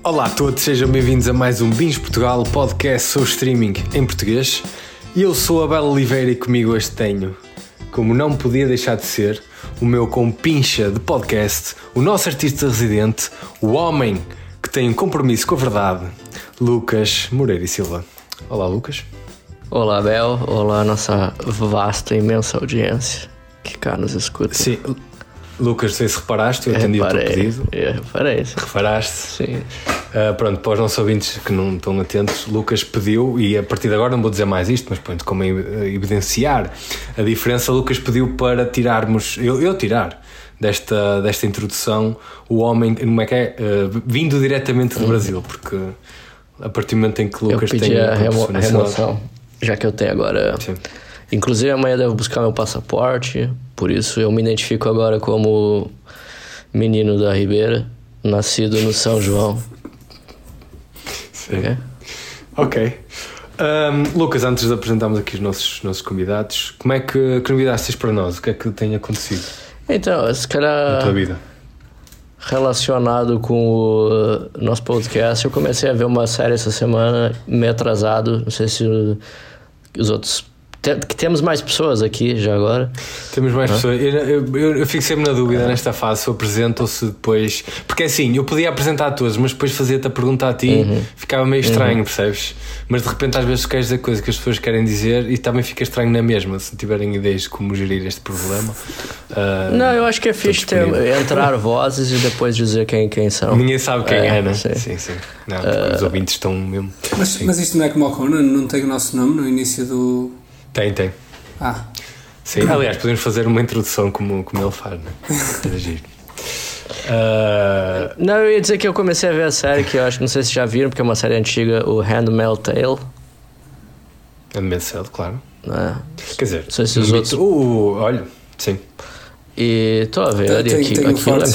Olá a todos, sejam bem-vindos a mais um Bins Portugal, podcast sobre streaming em português. E eu sou a Bela Oliveira e comigo hoje tenho, como não podia deixar de ser, o meu compincha de podcast, o nosso artista residente, o homem que tem um compromisso com a verdade, Lucas Moreira e Silva. Olá, Lucas. Olá, Bel. Olá, nossa vasta, imensa audiência que cá nos escuta. Sim, Lucas, não sei se reparaste, eu atendi o teu pedido. Reparei. Reparaste? Sim. Pronto, para os nossos ouvintes que não estão atentos, Lucas pediu, e a partir de agora não vou dizer mais isto, mas pronto, como evidenciar a diferença, Lucas pediu para tirarmos, eu tirar desta introdução o homem, como é que é? Vindo diretamente do Brasil, porque a partir do momento em que Lucas eu pedi tem a remoção, já que eu tenho agora. Sim. Inclusive amanhã eu devo buscar meu passaporte, por isso eu me identifico agora como menino da Ribeira, nascido no São João. Sim. Ok. Lucas, antes de apresentarmos aqui os nossos convidados, como é que novidades tens para nós? O que é que tem acontecido? Então, se calhar na tua vida? Relacionado com o nosso podcast, eu comecei a ver uma série essa semana, meio atrasado, não sei se os outros... Que temos mais pessoas aqui já agora. Temos mais pessoas. Eu fico sempre na dúvida nesta fase se eu apresento ou se depois. Porque assim, eu podia apresentar a todos, mas depois fazia-te a pergunta a ti, ficava meio estranho, percebes? Mas de repente às vezes queres dizer coisas que as pessoas querem dizer e também fica estranho na mesma, se não tiverem ideias de como gerir este problema. Não, eu acho que é fixe entrar vozes e depois dizer quem são. Ninguém sabe quem é, né? Sim. Sim. Não, porque os ouvintes estão mesmo. Mas isto não é como o Conan, não tem o nosso nome no início do. Tem. Sim, aliás, podemos fazer uma introdução como ele faz, né? Era giro. Não, eu ia dizer que eu comecei a ver a série que eu acho, não sei se já viram, porque é uma série antiga, o Handmaid's Tale. Handmaid's Tale, claro. Quer dizer, não sei se os outros... olha, sim. E estou a ver, aquilo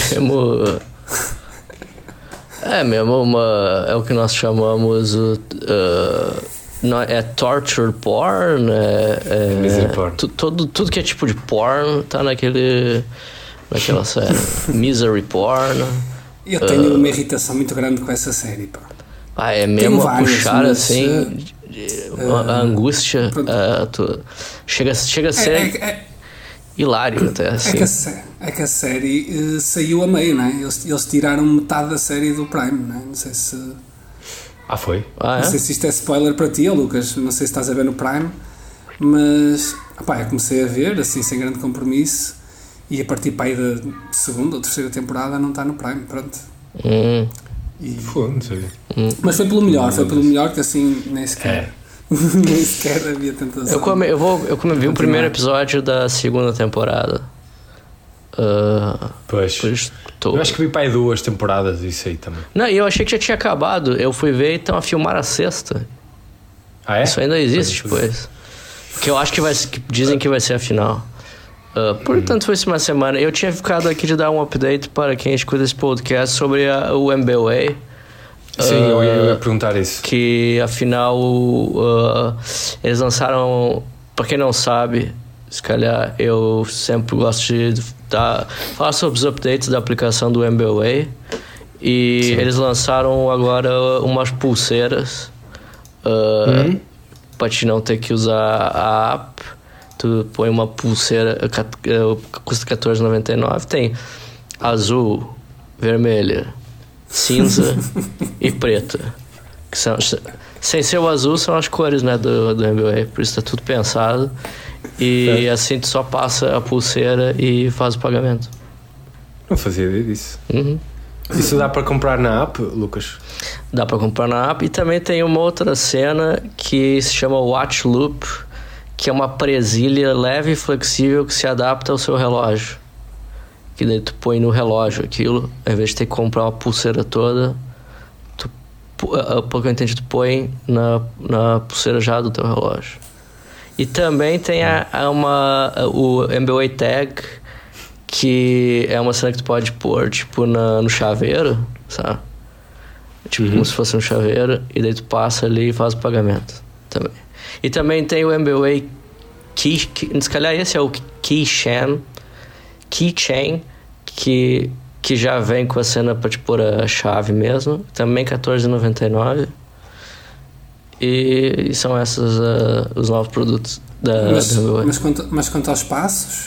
é mesmo é o que nós chamamos não, é torture porn, porn. Tudo que é tipo de porn tá naquela série. Misery porn. Eu tenho uma irritação muito grande com essa série, pá. É mesmo a puxar assim a angústia. Chega a ser hilário até assim. É que a série saiu a meio, não é? Eles tiraram metade da série do Prime, não é? Não sei se... foi? Não sei se isto é spoiler para ti, Lucas, não sei se estás a ver no Prime, mas eu comecei a ver assim sem grande compromisso e a partir para aí da segunda ou terceira temporada não está no Prime, pronto. Não sei. Mas foi pelo melhor que assim nem sequer havia tentação. Eu vi o primeiro episódio da segunda temporada. Pois. Eu acho que vi para aí 2 temporadas isso aí também. Não, e eu achei que já tinha acabado. Eu fui ver e estão a filmar a 6ª. É? Isso ainda existe, pois. Que eu acho que dizem que vai ser a final. Portanto, foi uma semana. Eu tinha ficado aqui de dar um update para quem escuta esse podcast sobre o MBA. Sim, eu ia perguntar isso. Que afinal eles lançaram, para quem não sabe, se calhar eu sempre gosto de falar sobre os updates da aplicação do MBA. E sim, eles lançaram agora umas pulseiras para te não ter que usar a app. Tu põe uma pulseira, custa R$14,99. Tem azul, vermelha, cinza e preta. Que são, sem ser o azul, são as cores, né, do MBA. Por isso está tudo pensado. E assim tu só passa a pulseira e faz o pagamento. Não fazia ideia disso. Isso dá para comprar na app, Lucas? Dá para comprar na app. E também tem uma outra cena que se chama Watch Loop, que é uma presilha leve e flexível que se adapta ao seu relógio. Que daí tu põe no relógio aquilo, ao invés de ter que comprar uma pulseira toda, pelo que eu entendi, tu põe na pulseira já do teu relógio. E também tem o MBA Tag, que é uma cena que tu pode pôr tipo no chaveiro, sabe? Tipo como se fosse um chaveiro, e daí tu passa ali e faz o pagamento também. E também tem o MBA se calhar esse é o Keychain, que que já vem com a cena pra te pôr a chave mesmo, também R$14,99. E são esses os novos produtos da MBWay. Mas quanto aos passos?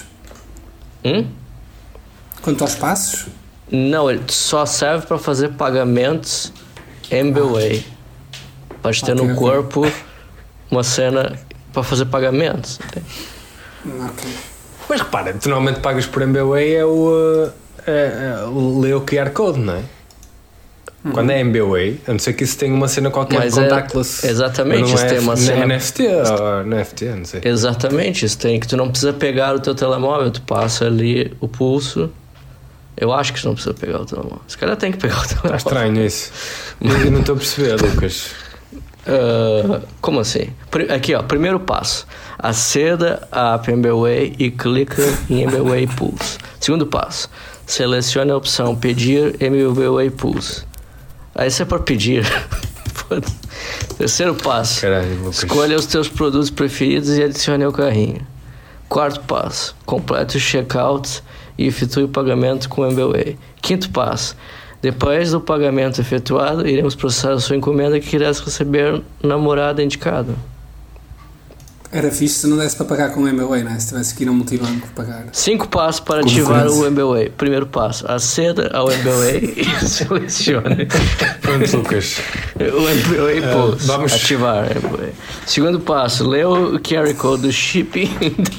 Quanto aos passos? Não, ele só serve para fazer pagamentos MBWay. Pode ter no corpo uma cena para fazer pagamentos. Ok. Mas repara, tu normalmente pagas por MBWay é ler o QR Code, não é? Quando é MBWay, a não ser que isso tenha uma cena qualquer de contactless. Exatamente, isso tem uma cena. NFT ou NFT, não sei. Exatamente, isso tem que tu não precisa pegar o teu telemóvel, tu passa ali o pulso. Eu acho que tu não precisa pegar o telemóvel. Esse cara tem que pegar o telemóvel. Está estranho isso. Eu não estou a perceber, Lucas. Como assim? Aqui, ó, primeiro passo. Aceda a app MBWay e clica em MBWay Pulse. Segundo passo. Selecione a opção Pedir MBWay Pulse. Aí você é para pedir. Terceiro passo. Caralho, Lucas. Escolha os teus produtos preferidos e adicione ao carrinho. Quarto passo. Complete o checkout e efetue o pagamento com MBWay. Quinto passo. Depois do pagamento efetuado, iremos processar a sua encomenda que irás receber na morada indicada. Era fixe se não desse para pagar com o MBWay, não é? Se tivesse que ir a um multibanco pagar. 5 passos para ativar o MBWay. Primeiro passo, aceda ao MBWay e selecione Pronto, Lucas. o MBWay Pulse. Vamos ativar o MBWay. Segundo passo, lê o QR Code do shipping.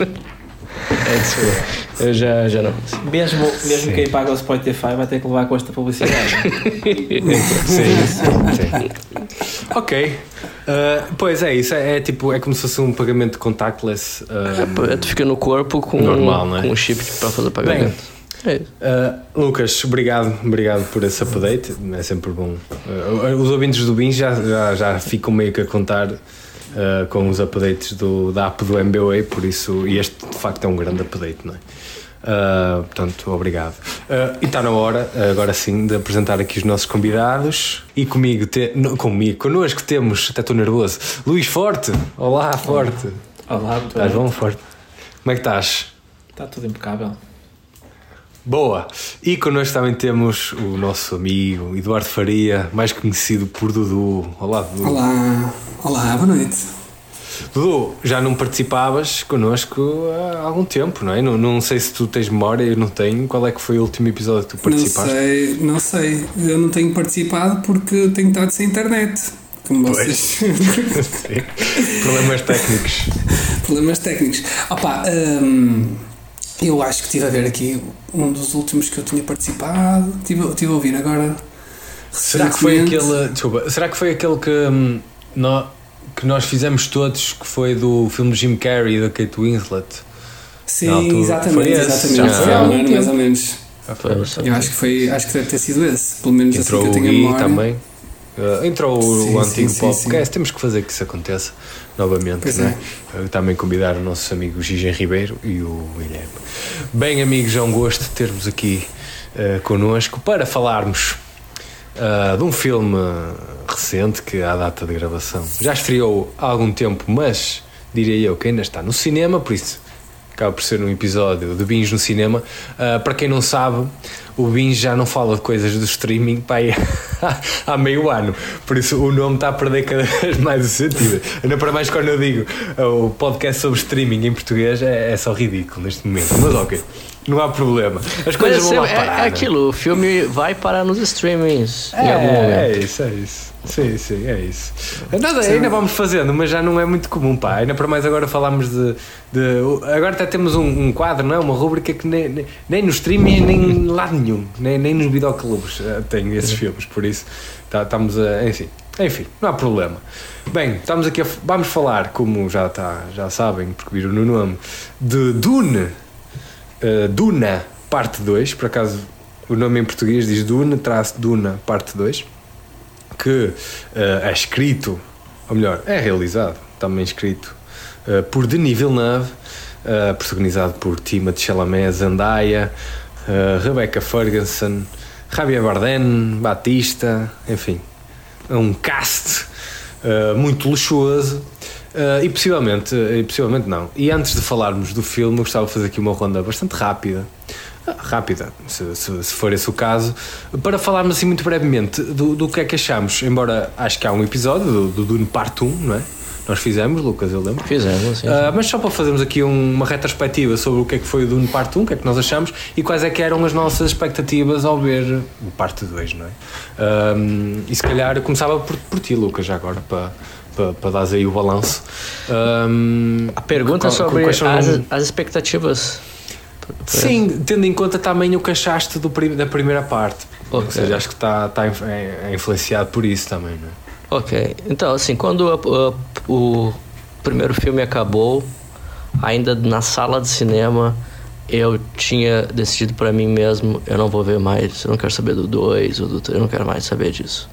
Eu já não. Mesmo quem paga o Spotify vai ter que levar com esta publicidade. Sim. Ok. Pois é isso, é tipo, é como se fosse um pagamento contactless. Tu fica no corpo com normal, não é? Com um chip para fazer pagamento. Bem, Lucas, obrigado por esse update. É sempre bom. Os ouvintes do BIN já ficam meio que a contar com os updates da app do MBWay, por isso, e este de facto é um grande update, não é? Portanto, obrigado. E está na hora, agora sim, de apresentar aqui os nossos convidados. E connosco temos, até estou nervoso, Luís Forte. Olá, Forte. Olá, estás bom, Forte? Como é que estás? Está tudo impecável. Boa. E connosco também temos o nosso amigo Eduardo Faria, mais conhecido por Dudu. Olá, Dudu. Olá, boa noite. Dudu, já não participavas connosco há algum tempo, não é? Não sei se tu tens memória, eu não tenho. Qual é que foi o último episódio que tu participaste? Não sei. Eu não tenho participado porque tenho estado sem internet. Como vocês. Problemas técnicos. Eu acho que estive a ver aqui um dos últimos que eu tinha participado. Estive a ouvir agora. Será que foi aquele. Desculpa, será que foi aquele que nós fizemos todos, que foi do filme de Jim Carrey e da Kate Winslet? Sim, exatamente. Mais ou menos. Eu acho que deve ter sido esse. Pelo menos entrou assim que eu tenho a memória. Também. Entrou o antigo podcast. Sim. Temos que fazer que isso aconteça novamente, pois não é? Também convidar o nosso amigo Gigem Ribeiro e o Guilherme. Bem, amigos, é um gosto termos aqui connosco para falarmos de um filme recente que à data de gravação já estreou há algum tempo, mas diria eu que ainda está no cinema, por isso acaba por ser um episódio de Bins no cinema. Para quem não sabe, o Bins já não fala de coisas do streaming há meio ano, por isso o nome está a perder cada vez mais o sentido. Ainda para mais quando eu digo o podcast sobre streaming em português é só ridículo neste momento, mas ok, não há problema, as coisas vão lá parar. É aquilo, o filme vai parar nos streamings em algum momento. É isso. Sim, é isso. Ainda vamos fazendo, mas já não é muito comum, pá. Ainda para mais agora falámos agora até temos um quadro, não é? Uma rúbrica que nem no streaming, nem em lado nenhum, nem nos videoclubes tem esses filmes, por isso estamos a... Enfim, não há problema. Bem, estamos aqui vamos falar, como já sabem, porque viram no nome, de Duna, parte 2, por acaso o nome em português diz Duna, parte 2, que é escrito, ou melhor, é realizado, também escrito por Denis Villeneuve, protagonizado por Timothée Chalamet, Zendaya, Rebecca Ferguson, Javier Bardem, Batista, enfim, é um cast muito luxuoso. E possivelmente não. E antes de falarmos do filme, eu gostava de fazer aqui uma ronda bastante rápida rápida, se for esse o caso, para falarmos assim muito brevemente do que é que achamos, embora acho que há um episódio do Dune Parte 1, não é? Nós fizemos, Lucas, eu lembro. Fizemos, sim. Mas só para fazermos aqui uma retrospectiva sobre o que é que foi o Dune Parte 1, o que é que nós achamos e quais é que eram as nossas expectativas ao ver o Parte 2, não é? E se calhar eu começava por ti, Lucas, já agora, para dar aí o balanço. A pergunta sobre as expectativas. Sim, tendo em conta também o que achaste da primeira parte. Okay. Ou seja, acho que está influenciado por isso também, não é? Ok, então assim, quando o primeiro filme acabou, ainda na sala de cinema, eu tinha decidido para mim mesmo, eu não vou ver mais, eu não quero saber do 2 ou do 3, eu não quero mais saber disso.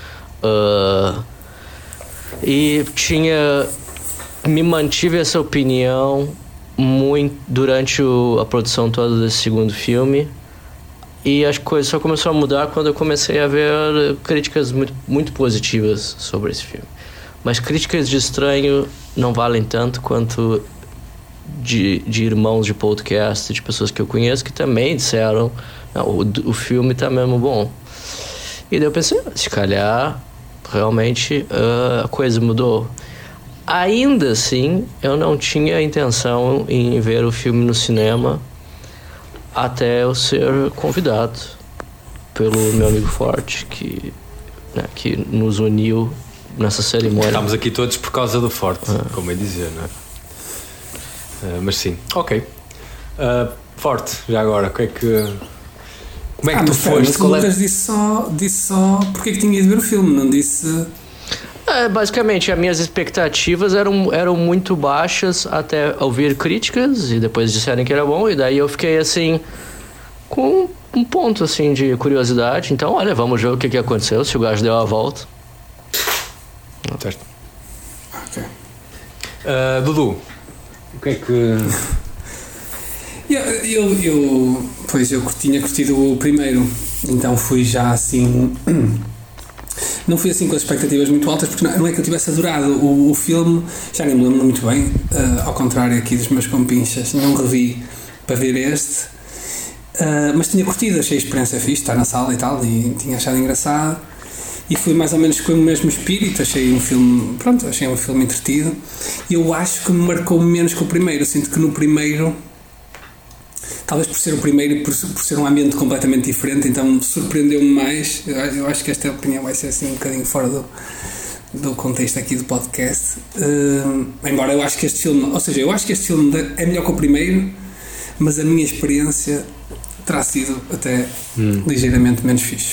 E me mantive essa opinião muito durante a produção toda desse segundo filme. E as coisas só começou a mudar quando eu comecei a ver críticas muito, muito positivas sobre esse filme. Mas críticas de Estranho não valem tanto quanto de irmãos de podcast, de pessoas que eu conheço, que também disseram o filme tá mesmo bom. E daí eu pensei, se calhar realmente a coisa mudou. Ainda assim, eu não tinha intenção em ver o filme no cinema até eu ser convidado pelo meu amigo Forte, que nos uniu nessa cerimônia. Estamos aqui todos por causa do Forte, como eu dizer, não é? Mas sim, ok. Forte, já agora, como é que tu foste? O Lucas disse só porque é que tinha ido ver o filme, não disse... Basicamente, as minhas expectativas eram muito baixas até ouvir críticas e depois disserem que era bom, e daí eu fiquei assim com um ponto assim de curiosidade. Então, olha, vamos ver o que aconteceu, se o gajo deu a volta. Certo. Ok. Dudu, o que é que... eu tinha curtido o primeiro, então fui já assim... Não fui assim com as expectativas muito altas, porque não é que eu tivesse adorado o filme, já nem me lembro muito bem, ao contrário aqui dos meus compinchas, não revi para ver este, mas tinha curtido, achei a experiência fixe, estar na sala e tal, e tinha achado engraçado, e fui mais ou menos com o mesmo espírito, achei um filme entretido, e eu acho que me marcou menos que o primeiro. Eu sinto que no primeiro, talvez por ser o primeiro e por ser um ambiente completamente diferente, então surpreendeu-me mais. Eu acho que esta opinião vai ser assim um bocadinho fora do contexto aqui do podcast, embora eu acho que este filme, é melhor que o primeiro, mas a minha experiência terá sido até ligeiramente menos fixe.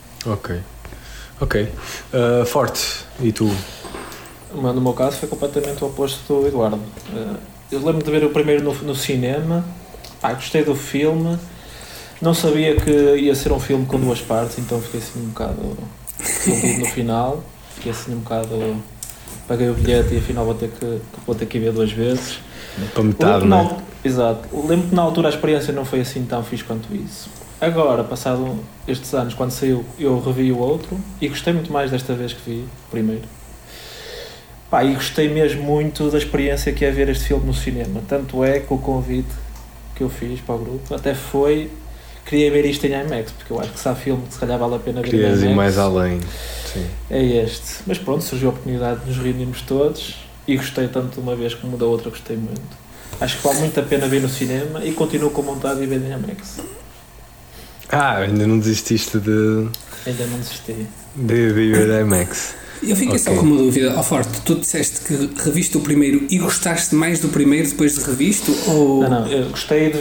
Ok. Forte, e tu? No meu caso foi completamente o oposto do Eduardo. Eu lembro de ver o primeiro no cinema. Gostei do filme, não sabia que ia ser um filme com duas partes, então fiquei assim um bocado no final, fiquei assim um bocado, paguei o bilhete e afinal vou ter que ir ver duas vezes. Para metade, não é? Exato. Lembro que na altura a experiência não foi assim tão fixe quanto isso. Agora, passado estes anos, quando saiu, eu revi o outro e gostei muito mais desta vez que vi o primeiro. E gostei mesmo muito da experiência que é ver este filme no cinema, tanto é que o convite que eu fiz para o grupo até foi, queria ver isto em IMAX, porque eu acho que se há filme que se calhar vale a pena ver em IMAX, ir mais além. Sim. É este, mas pronto, surgiu a oportunidade de nos reunirmos todos e gostei tanto de uma vez como da outra, gostei muito. Acho que vale muito a pena ver no cinema e continuo com vontade de ver em IMAX. Ainda não desististe de... Ainda não desisti de ver IMAX. Eu fiquei só com uma dúvida, Forte, tu disseste que reviste o primeiro e gostaste mais do primeiro depois de revisto? Ou... Não, eu gostei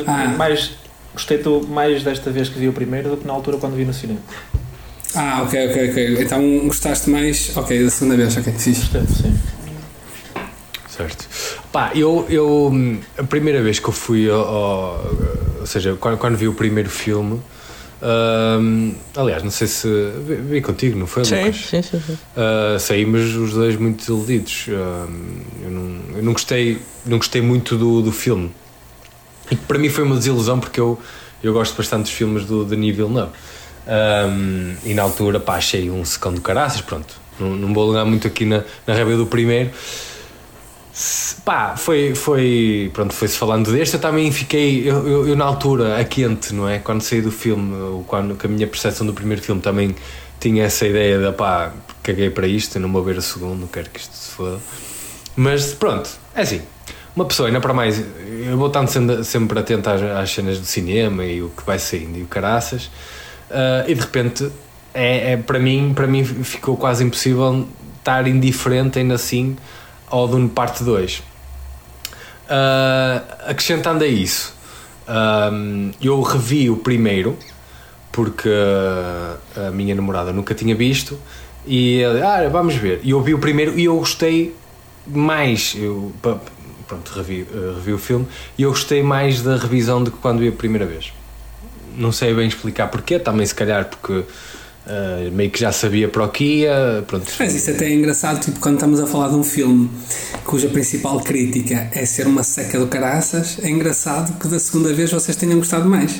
mais desta vez que vi o primeiro do que na altura quando vi no cinema. Ok. Então gostaste mais, da segunda vez, fixe. Sim. Certo. Eu a primeira vez que eu fui ou seja, quando vi o primeiro filme, aliás, não sei se vi contigo, não foi, Lucas? Sim. Saímos os dois muito desiludidos. Eu não gostei muito do filme, e para mim foi uma desilusão, porque eu gosto bastante dos filmes do Denis Villeneuve, e na altura achei um secão do caraças. Pronto, não vou alugar muito aqui na raiva do primeiro. Pá, foi-se falando deste, eu também fiquei, eu na altura, a quente, não é? Quando saí do filme, quando a minha percepção do primeiro filme também tinha essa ideia de, pá, caguei para isto, eu não vou ver o segundo, quero que isto se foda. Mas pronto, é assim, uma pessoa, ainda para mais, eu vou estando sempre atento às cenas do cinema e o que vai saindo e o caraças, e de repente, para mim ficou quase impossível estar indiferente ainda assim ao Dune Parte 2. Acrescentando a isso, eu revi o primeiro porque a minha namorada nunca tinha visto e vamos ver, e eu vi o primeiro e eu gostei mais, revi o filme e eu gostei mais da revisão do que quando vi a primeira vez. Não sei bem explicar porquê, também se calhar porque meio que já sabia para o que ia, pronto. Mas isso até é engraçado, tipo, quando estamos a falar de um filme cuja principal crítica é ser uma seca do caraças, é engraçado que da segunda vez vocês tenham gostado mais.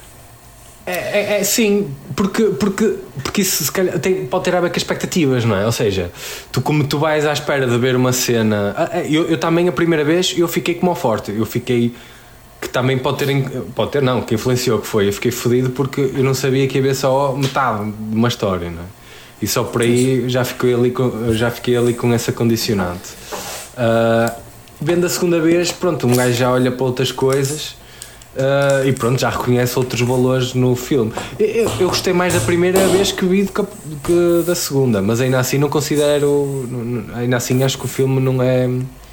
Sim, porque isso se calhar pode ter a ver com expectativas, não é? Ou seja, como tu vais à espera de ver uma cena, eu também a primeira vez eu fiquei como ao forte, eu fiquei que também pode ter não, que influenciou, que foi, eu fiquei fodido porque eu não sabia que ia ver só metade de uma história, não é? E só por aí já fiquei ali com essa condicionante. Vendo a segunda vez, pronto, um gajo já olha para outras coisas e pronto, já reconhece outros valores no filme. Eu gostei mais da primeira vez que vi do que da segunda, mas ainda assim não considero, ainda assim acho que o filme não é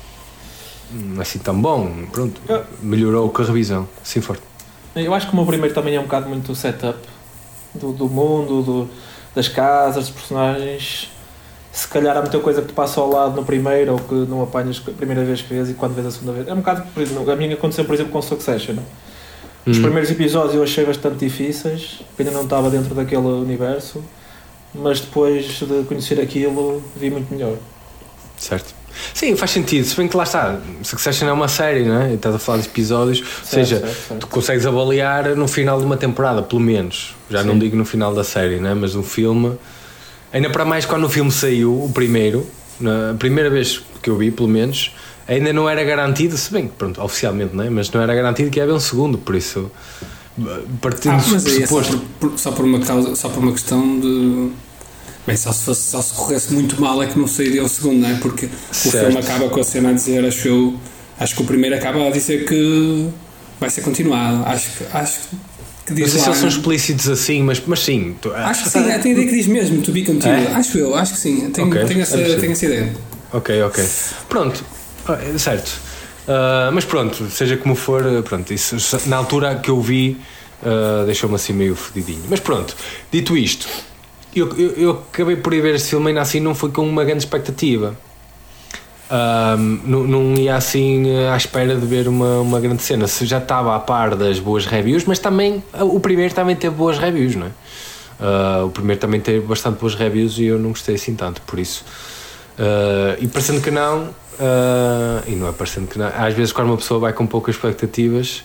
assim tão bom, pronto, melhorou com a revisão, sim, forte. Eu acho que o meu primeiro também é um bocado muito setup do mundo, das casas, dos personagens. Se calhar há muita coisa que te passa ao lado no primeiro ou que não apanhas a primeira vez que vês e quando vês a segunda vez. É um bocado, a minha aconteceu por exemplo com Succession. Os primeiros episódios eu achei bastante difíceis, ainda não estava dentro daquele universo, mas depois de conhecer aquilo vi muito melhor. Certo. Sim, faz sentido, se bem que lá está, Succession é uma série, não é? E estás a falar de episódios, ou seja, tu consegues avaliar no final de uma temporada, pelo menos, já não digo no final da série, não é? Mas um filme, ainda para mais quando o filme saiu, o primeiro, a primeira vez que eu vi, pelo menos, ainda não era garantido, se bem que, pronto, oficialmente, não é? Mas não era garantido que ia haver um segundo, por isso, partindo do pressuposto. Só por uma questão de... Bem, só se corresse muito mal é que não sairia o segundo, não é? Porque o filme acaba com a cena a dizer, acho que o primeiro acaba a dizer que vai ser continuado. Acho que diz. Não sei se eles são explícitos assim, mas sim. Acho que sim, tem a ideia que diz mesmo, to be continued. Acho que sim, tenho essa ideia. Ok. Pronto, certo. Mas pronto, seja como for, pronto, isso na altura que eu vi deixou-me assim meio fodidinho. Mas pronto, dito isto. Eu acabei por ir ver este filme, ainda assim não foi com uma grande expectativa. Não ia assim à espera de ver uma grande cena. Se já estava a par das boas reviews, mas também o primeiro também teve boas reviews, não é? O primeiro também teve bastante boas reviews e eu não gostei assim tanto, por isso. E parecendo que não, e não é parecendo que não, às vezes quando uma pessoa vai com poucas expectativas,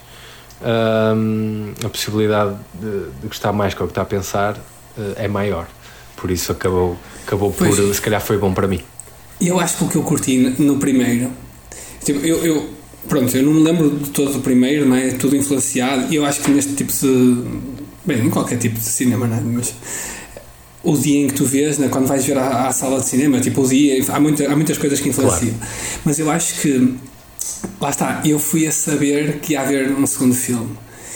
a possibilidade de gostar mais com o que está a pensar é maior, por isso acabou por, se calhar foi bom para mim. Eu acho que o que eu curti no primeiro, tipo, eu não me lembro de todo o primeiro, não é? Tudo influenciado, e eu acho que neste tipo de, bem, em qualquer tipo de cinema, não é? Mas o dia em que tu vês, né, quando vais ver à sala de cinema, tipo o dia, há muitas coisas que influenciam, claro. Mas eu acho que lá está, eu fui a saber que ia haver um segundo filme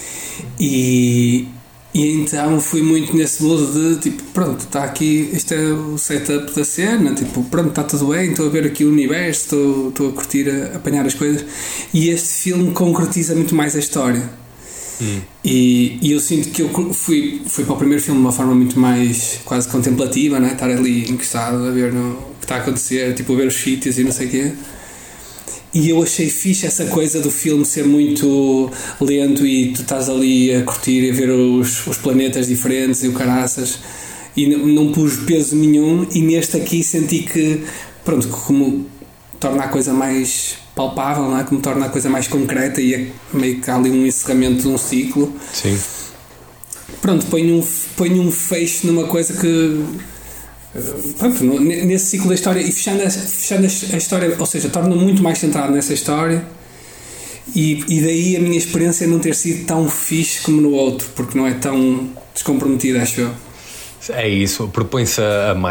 e então fui muito nesse modo de tipo, pronto, está aqui, este é o setup da cena, tipo, pronto, está tudo bem, estou a ver aqui o universo, estou a curtir, a apanhar as coisas, e este filme concretiza muito mais a história. E eu sinto que eu fui para o primeiro filme de uma forma muito mais quase contemplativa, né? Estar ali encostado a ver o que está a acontecer, tipo, a ver os sítios e não sei o quê. E eu achei fixe essa coisa do filme ser muito lento e tu estás ali a curtir e a ver os planetas diferentes e o caraças, e não pus peso nenhum, e neste aqui senti que, pronto, como torna a coisa mais palpável, não é? Como torna a coisa mais concreta, e é meio que há ali um encerramento de um ciclo. Sim. Pronto, põe um fecho numa coisa que pronto, nesse ciclo da história e fechando a história, ou seja, torna muito mais centrado nessa história e daí a minha experiência não ter sido tão fixe como no outro, porque não é tão descomprometido, acho eu. É isso, propõe-se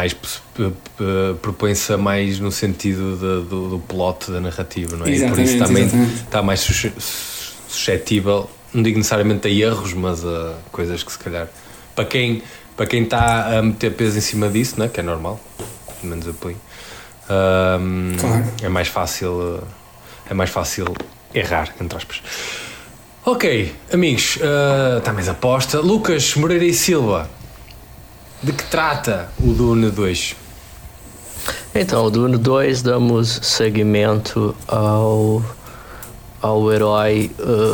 a mais no sentido do plot da narrativa, não é? E por isso também está mais suscetível, não digo necessariamente a erros, mas a coisas que se calhar para quem está a meter peso em cima disso, não é? Que é normal, pelo menos apoio, claro. é mais fácil errar, entre aspas. Ok, amigos, está mais aposta. Lucas Moreira e Silva, de que trata o Dune 2? Então, o Dune 2 damos seguimento ao herói,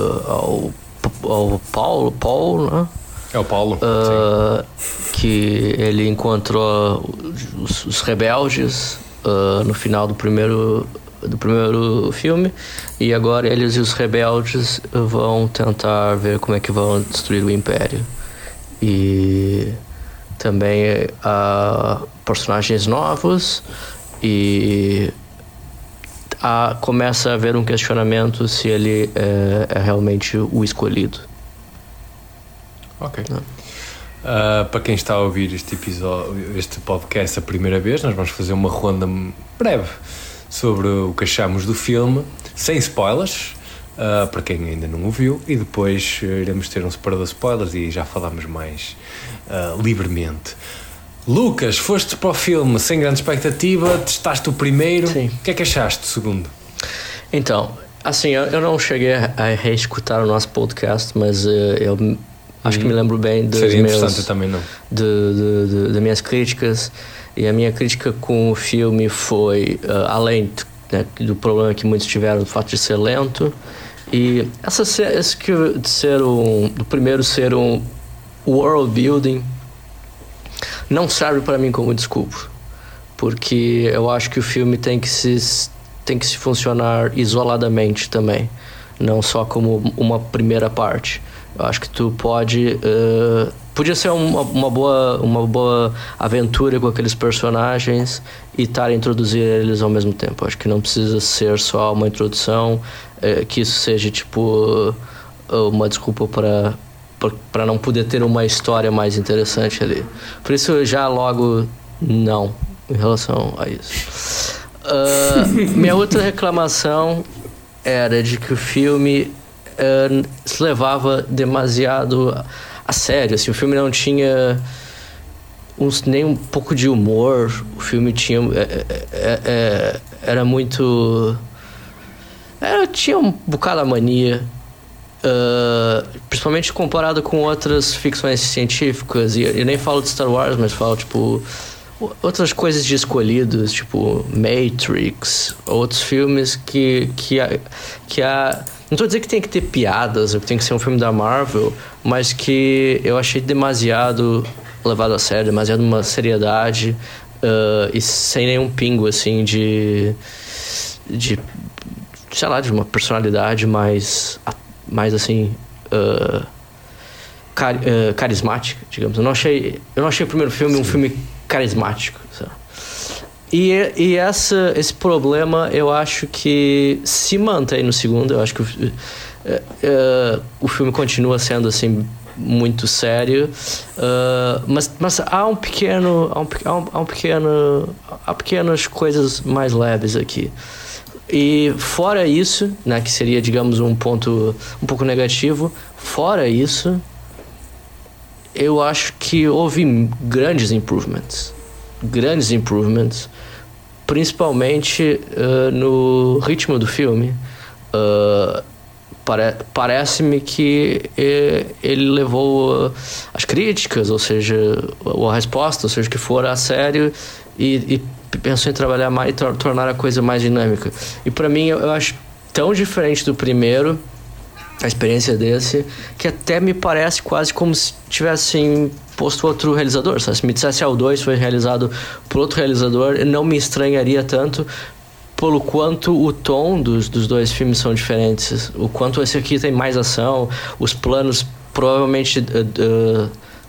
ao Paulo, né? É o Paulo, que ele encontrou os rebeldes no final do primeiro filme, e agora eles e os rebeldes vão tentar ver como é que vão destruir o Império. E também há personagens novos e começa a haver um questionamento se ele é realmente o escolhido. Ok. Para quem está a ouvir este podcast a primeira vez, nós vamos fazer uma ronda breve sobre o que achamos do filme, sem spoilers, para quem ainda não o viu, e depois iremos ter um separador de spoilers e já falamos mais livremente. Lucas, foste para o filme sem grande expectativa, testaste o primeiro. Sim. O que é que achaste do segundo? Então, assim, eu não cheguei a reescutar o nosso podcast, mas eu acho que me lembro bem das minhas críticas. E a minha crítica com o filme foi, além do problema que muitos tiveram, do fato de ser lento, e do primeiro ser um world building, não serve para mim como desculpa, porque eu acho que o filme tem que se funcionar isoladamente também, não só como uma primeira parte. Eu acho que tu podia ser uma boa aventura com aqueles personagens e introduzir eles ao mesmo tempo. Eu acho que não precisa ser só uma introdução, que isso seja tipo uma desculpa para não poder ter uma história mais interessante ali. Por isso já logo não em relação a isso. Minha outra reclamação era de que o filme se levava demasiado a sério, assim, o filme não tinha nem um pouco de humor. O filme tinha era muito tinha um bocado a mania, principalmente comparado com outras ficções científicas, e eu nem falo de Star Wars, mas falo tipo outras coisas de escolhidos, tipo Matrix, outros filmes que não estou dizendo que tem que ter piadas ou que tem que ser um filme da Marvel, mas que eu achei demasiado levado a sério, demasiado uma seriedade, e sem nenhum pingo assim de sei lá, de uma personalidade mais assim carismática, digamos. Eu não achei o primeiro filme um filme carismático, sabe? E esse problema eu acho que se mantém no segundo. Eu acho que o filme continua sendo assim muito sério, mas há pequenas coisas mais leves aqui. E fora isso, né, que seria, digamos, um ponto um pouco negativo, fora isso, eu acho que houve grandes improvements, principalmente no ritmo do filme. Parece-me que ele levou as críticas, ou seja, a resposta, ou seja, que for a sério, e pensou em trabalhar mais e tornar a coisa mais dinâmica. E para mim, eu acho tão diferente do primeiro, a experiência desse, que até me parece quase como se tivessem posto outro realizador, sabe? Se me dissesse o 2 foi realizado por outro realizador, não me estranharia tanto, pelo quanto o tom dos dois filmes são diferentes, o quanto esse aqui tem mais ação, os planos provavelmente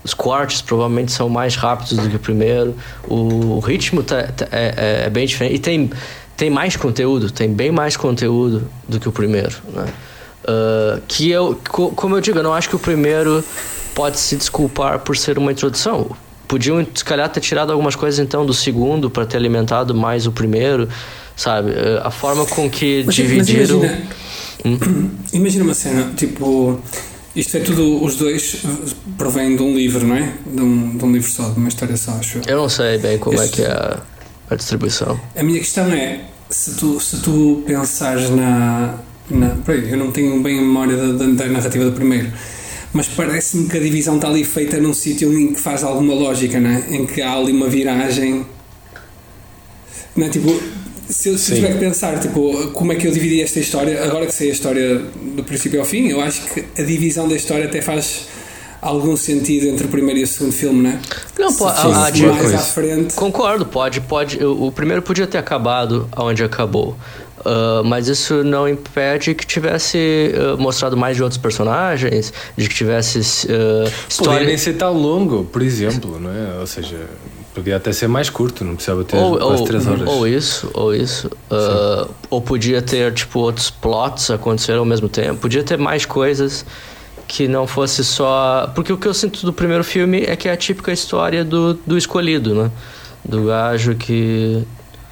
Os cortes provavelmente são mais rápidos do que o primeiro. O ritmo é bem diferente. E tem mais conteúdo, tem bem mais conteúdo do que o primeiro, né? Como eu digo, eu não acho que o primeiro pode se desculpar por ser uma introdução. Podiam, se calhar, ter tirado algumas coisas então do segundo para ter alimentado mais o primeiro, sabe? A forma com que dividiram. Imagina uma cena, tipo, isto é tudo, os dois provém de um livro, não é? De um livro só, de uma história só, acho. Eu não sei bem como é que é a distribuição. A minha questão é, se tu pensares eu não tenho bem a memória da narrativa do primeiro, mas parece-me que a divisão está ali feita num sítio em que faz alguma lógica, não é? Em que há ali uma viragem, não é? Tipo, se eu tiver que pensar, tipo, como é que eu dividi esta história, agora que sei a história do princípio ao fim, eu acho que a divisão da história até faz algum sentido entre o primeiro e o segundo filme, não é? Não, mais à frente. Concordo, pode. O primeiro podia ter acabado onde acabou. Mas isso não impede que tivesse mostrado mais de outros personagens, de que tivesse história. Podia nem ser tão longo, por exemplo, não é? Ou seja, podia até ser mais curto, não precisava ter quase 3 horas. Ou isso. Ou podia ter, tipo, outros plots acontecer ao mesmo tempo. Podia ter mais coisas que não fosse só... Porque o que eu sinto do primeiro filme é que é a típica história do escolhido, né? Do gajo que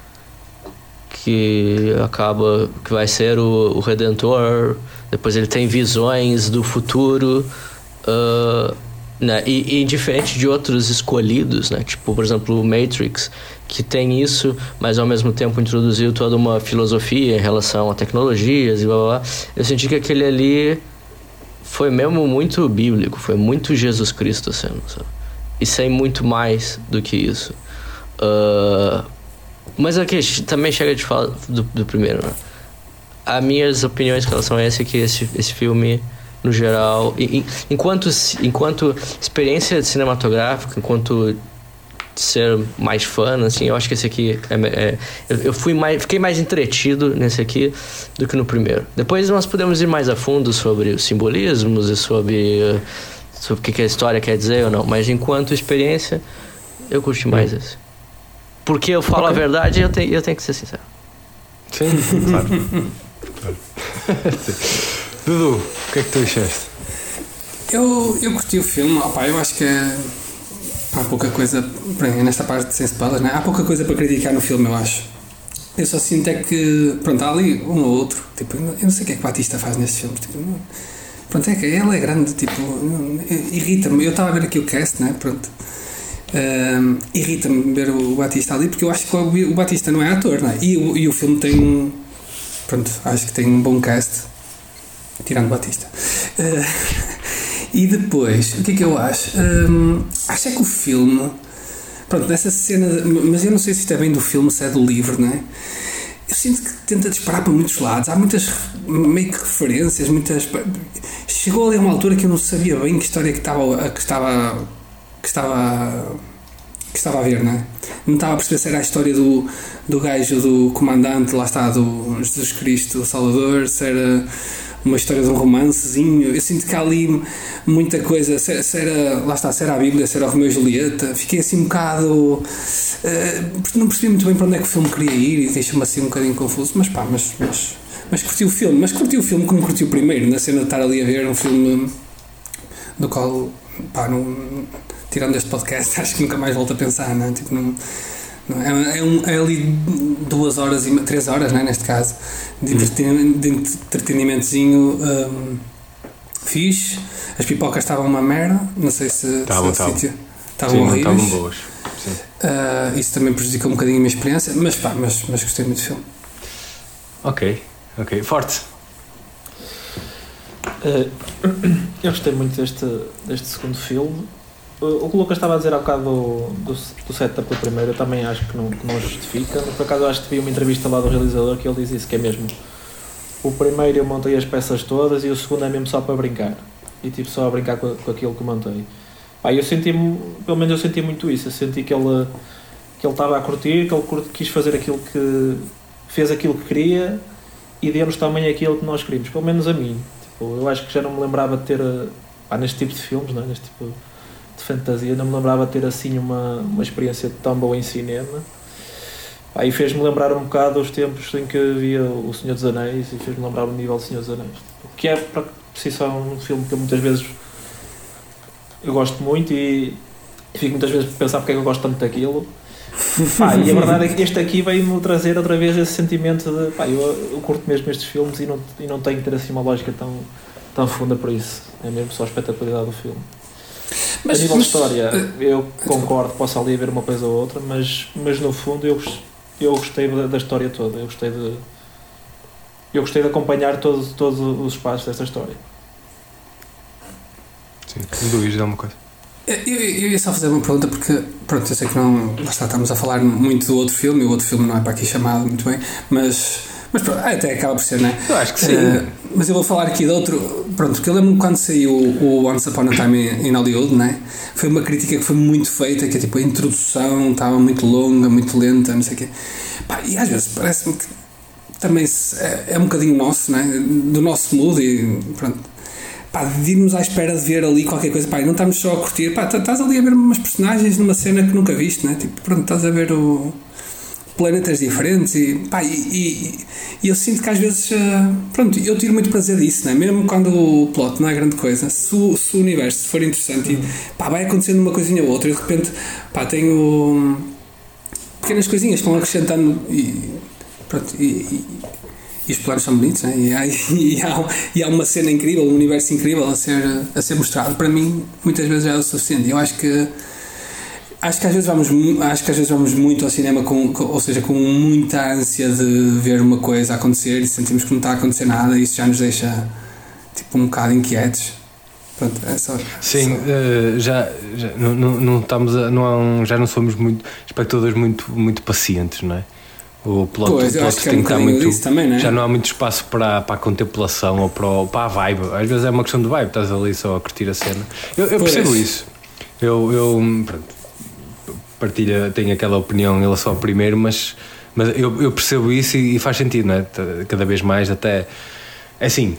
acaba, que vai ser o Redentor, depois ele tem visões do futuro, né? E diferente de outros escolhidos, né? Tipo, por exemplo, o Matrix, que tem isso, mas ao mesmo tempo introduziu toda uma filosofia em relação a tecnologias e blá blá blá. Eu senti que aquele ali foi mesmo muito bíblico, foi muito Jesus Cristo, assim, sabe? E sem muito mais do que isso. Mas aqui também chega de falar do primeiro, né? As minhas opiniões em relação a esse é que esse filme, no geral, enquanto experiência cinematográfica, enquanto ser mais fã, assim, eu acho que esse aqui fiquei mais entretido nesse aqui do que no primeiro. Depois nós podemos ir mais a fundo sobre os simbolismos e sobre o que a história quer dizer ou não, mas enquanto experiência eu curti mais esse. Porque eu falo a verdade e eu tenho que ser sincero. Sim, claro. Dudu, o que é que tu achaste? Eu curti o filme, eu acho que há pouca coisa, nesta parte sem spoilers, né? Há pouca coisa para criticar no filme, eu acho. Eu só sinto é que, há ali um ou outro, tipo, eu não sei o que é que o Batista faz nestes filmes, tipo, é que ele é grande, tipo, irrita-me. Eu estava a ver aqui o cast, né? Irrita-me ver o Batista ali, porque eu acho que o Batista não é ator, não é? E o filme tem acho que tem um bom cast, tirando o Batista. E depois, o que é que eu acho? Acho é que o filme, nessa cena, mas eu não sei se isto é bem do filme, se é do livro, não é? Eu sinto que tenta disparar para muitos lados, há muitas meio que referências, chegou ali a uma altura que eu não sabia bem que história que estava a ver, não é? Não estava a perceber se era a história do gajo, do comandante, lá está, do Jesus Cristo, o Salvador, se era uma história de um romancezinho. Eu sinto que há ali muita coisa, se era a Bíblia, se era o Romeu e Julieta. Fiquei assim um bocado... não percebi muito bem para onde é que o filme queria ir e deixa-me assim um bocadinho confuso, mas curti o filme. Mas curti o filme como curti o primeiro, na cena de estar ali a ver um filme do qual, tirando este podcast, acho que nunca mais volto a pensar, não é? Tipo, é ali 2 horas, 3 horas, não é? Neste caso, de entretenimentozinho fixe. As pipocas estavam uma merda, não sei se estavam horríveis. Estavam boas. Sim. Isso também prejudicou um bocadinho a minha experiência, mas gostei muito do filme. Ok, forte. Eu gostei muito deste segundo filme. O que o Lucas estava a dizer há bocado do setup do primeiro, eu também acho que não justifica. Por acaso eu acho que vi uma entrevista lá do realizador que ele diz isso, que é mesmo: o primeiro eu montei as peças todas e o segundo é mesmo só para brincar. E tipo, só a brincar com aquilo que montei. Pelo menos eu senti muito isso. Eu senti que ele estava a curtir, que ele quis fazer aquilo que... fez aquilo que queria e deu-nos também aquilo que nós queríamos. Pelo menos a mim. Tipo, eu acho que já não me lembrava de ter... neste tipo de filmes, não é? Neste tipo de fantasia, não me lembrava de ter assim uma experiência tão boa em cinema. E fez-me lembrar um bocado os tempos em que via O Senhor dos Anéis e fez-me lembrar o nível do Senhor dos Anéis. Que é, para si, só um filme que muitas vezes eu gosto muito e fico muitas vezes a pensar porque é que eu gosto tanto daquilo. E a verdade é que este aqui veio-me trazer outra vez esse sentimento de eu curto mesmo estes filmes e não tenho que ter assim uma lógica tão funda por isso. É mesmo só a espetacularidade do filme. A nível de história, eu concordo, posso ali haver uma coisa ou outra, mas no fundo eu gostei da história toda. Eu gostei de acompanhar todos os passos desta história. Sim, Luís, dá uma coisa. Eu ia só fazer uma pergunta porque, pronto, eu sei que não estamos a falar muito do outro filme e o outro filme não é para aqui chamado muito bem, mas pronto, até acaba por ser, não é? Eu acho que sim. Mas eu vou falar aqui de outro, pronto, porque eu lembro-me quando saiu o Once Upon a Time in Hollywood, não é? Foi uma crítica que foi muito feita, que é tipo a introdução estava muito longa, muito lenta, não sei o quê. E às vezes parece-me que também é um bocadinho nosso, não é? Do nosso mood e pronto. De irmos à espera de ver ali qualquer coisa, e não estamos só a curtir, estás ali a ver umas personagens numa cena que nunca viste, né? Tipo, pronto, estás a ver planetas diferentes e eu sinto que às vezes, pronto, eu tiro muito prazer disso, né? Mesmo quando o plot não é grande coisa, se o universo for interessante vai acontecendo uma coisinha ou outra e de repente, tenho pequenas coisinhas que vão acrescentando e pronto, e os planos são bonitos, né? e há uma cena incrível, um universo incrível a ser mostrado. Para mim, muitas vezes é o suficiente. Eu acho que às vezes vamos muito ao cinema com muita ânsia de ver uma coisa acontecer e sentimos que não está a acontecer nada e isso já nos deixa tipo um bocado inquietos. Pronto, é só. Sim, já não estamos já não somos muito espectadores muito pacientes, não é? O plot tem que estar muito também, não é? Já não há muito espaço para a contemplação ou para a vibe. Às vezes é uma questão de vibe, estás ali só a curtir a cena. Eu percebo isso. Tenho aquela opinião em relação ao primeiro, mas eu percebo isso e faz sentido, não é? Cada vez mais, até é assim,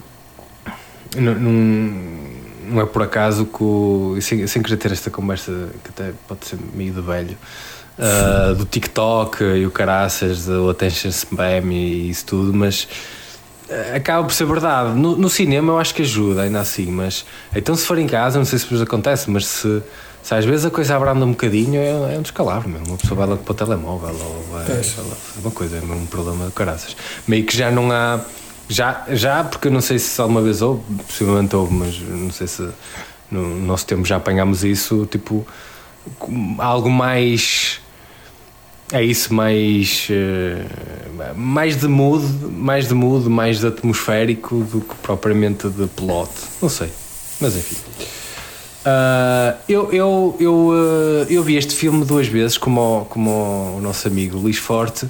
não é por acaso que sem querer ter esta conversa que até pode ser meio de velho, do TikTok e o caraças, do attention spam e isso tudo, mas acaba por ser verdade. No cinema eu acho que ajuda ainda assim, mas então se for em casa, não sei se vos acontece, mas se às vezes a coisa abranda um bocadinho é um descalabro mesmo. Uma pessoa vai logo para o telemóvel ou vai fazer uma coisa, é um problema de caraças. Meio que já não há já porque eu não sei se alguma vez houve, possivelmente houve, mas não sei se no nosso tempo já apanhámos isso, tipo algo mais mais de mood, mais atmosférico do que propriamente de plot, não sei, mas enfim. Eu vi este filme 2 vezes como o nosso amigo Luís Forte,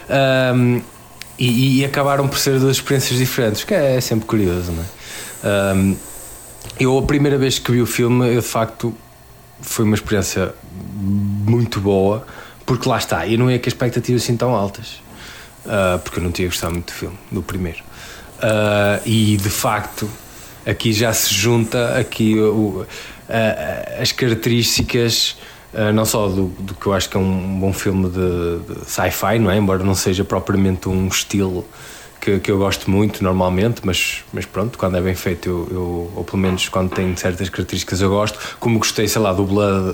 e acabaram por ser 2 experiências diferentes, que é sempre curioso, não é? Eu a primeira vez que vi o filme, eu de facto foi uma experiência muito boa, porque lá está, eu não ia com expectativas assim tão altas, porque eu não tinha gostado muito do filme, do primeiro, e de facto aqui já se junta as características, não só do que eu acho que é um bom filme de sci-fi, não é? Embora não seja propriamente um estilo que eu gosto muito normalmente, mas pronto, quando é bem feito ou pelo menos quando tem certas características eu gosto, como gostei, sei lá, do Blade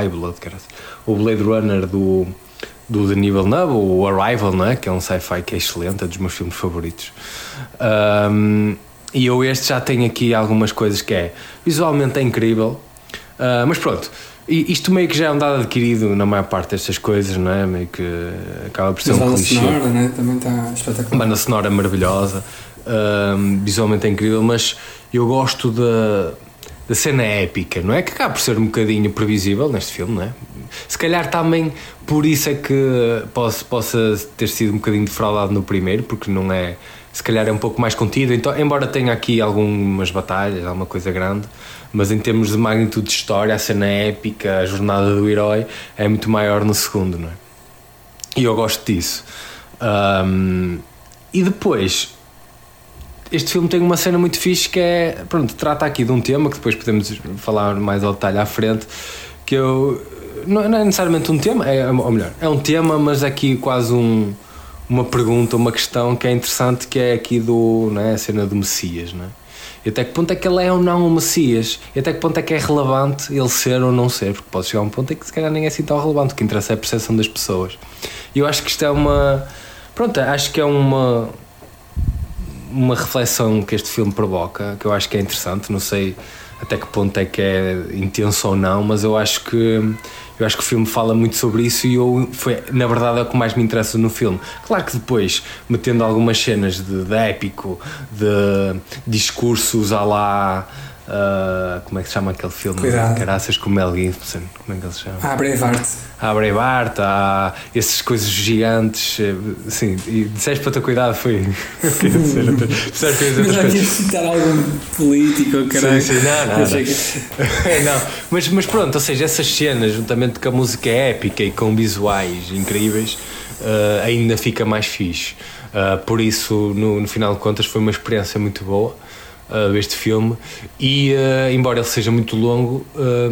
Runner do Denis Villeneuve, o Arrival, não é? Que é um sci-fi que é excelente, é dos meus filmes favoritos. E este já tem aqui algumas coisas que visualmente é incrível, mas pronto, isto meio que já é um dado adquirido na maior parte destas coisas, não é? Meio que acaba por ser um clichê. A banda sonora, né? Também está espetacular. A banda sonora é maravilhosa, visualmente é incrível, mas eu gosto da cena épica, não é? Que acaba por ser um bocadinho previsível neste filme, não é? Se calhar também por isso é que possa ter sido um bocadinho defraudado no primeiro, porque não é, se calhar é um pouco mais contido, então, embora tenha aqui algumas batalhas, alguma coisa grande, mas em termos de magnitude de história, a cena épica, a jornada do herói é muito maior no segundo, não é? E eu gosto disso. E depois este filme tem uma cena muito fixe que é, pronto, trata aqui de um tema que depois podemos falar mais ao detalhe à frente, que eu não é necessariamente um tema, ou melhor, é um tema, mas aqui quase uma pergunta, uma questão que é interessante, que é aqui não é, a cena do Messias, não é? E até que ponto é que ele é ou não um Messias? E até que ponto é que é relevante ele ser ou não ser? Porque pode chegar a um ponto em que se calhar nem é assim tão relevante. O que interessa é a percepção das pessoas. E eu acho que isto é acho que é uma reflexão que este filme provoca, que eu acho que é interessante. Não sei até que ponto é que é intenso ou não, mas eu acho que o filme fala muito sobre isso e na verdade é o que mais me interessa no filme. Claro que depois, metendo algumas cenas de épico, de discursos à lá, como é que se chama aquele filme? Cuidado. Caraças, com o Mel Gibson, como é que ele se chama? Braveheart. Há Braveheart, há essas coisas gigantes, sim, e disseste para ter cuidado, foi. Mas já queria citar algum político, caralho. Sim, não. Mas pronto, ou seja, essas cenas, juntamente com a música épica e com visuais incríveis, ainda fica mais fixe. Por isso, no final de contas, foi uma experiência muito boa este filme, e embora ele seja muito longo,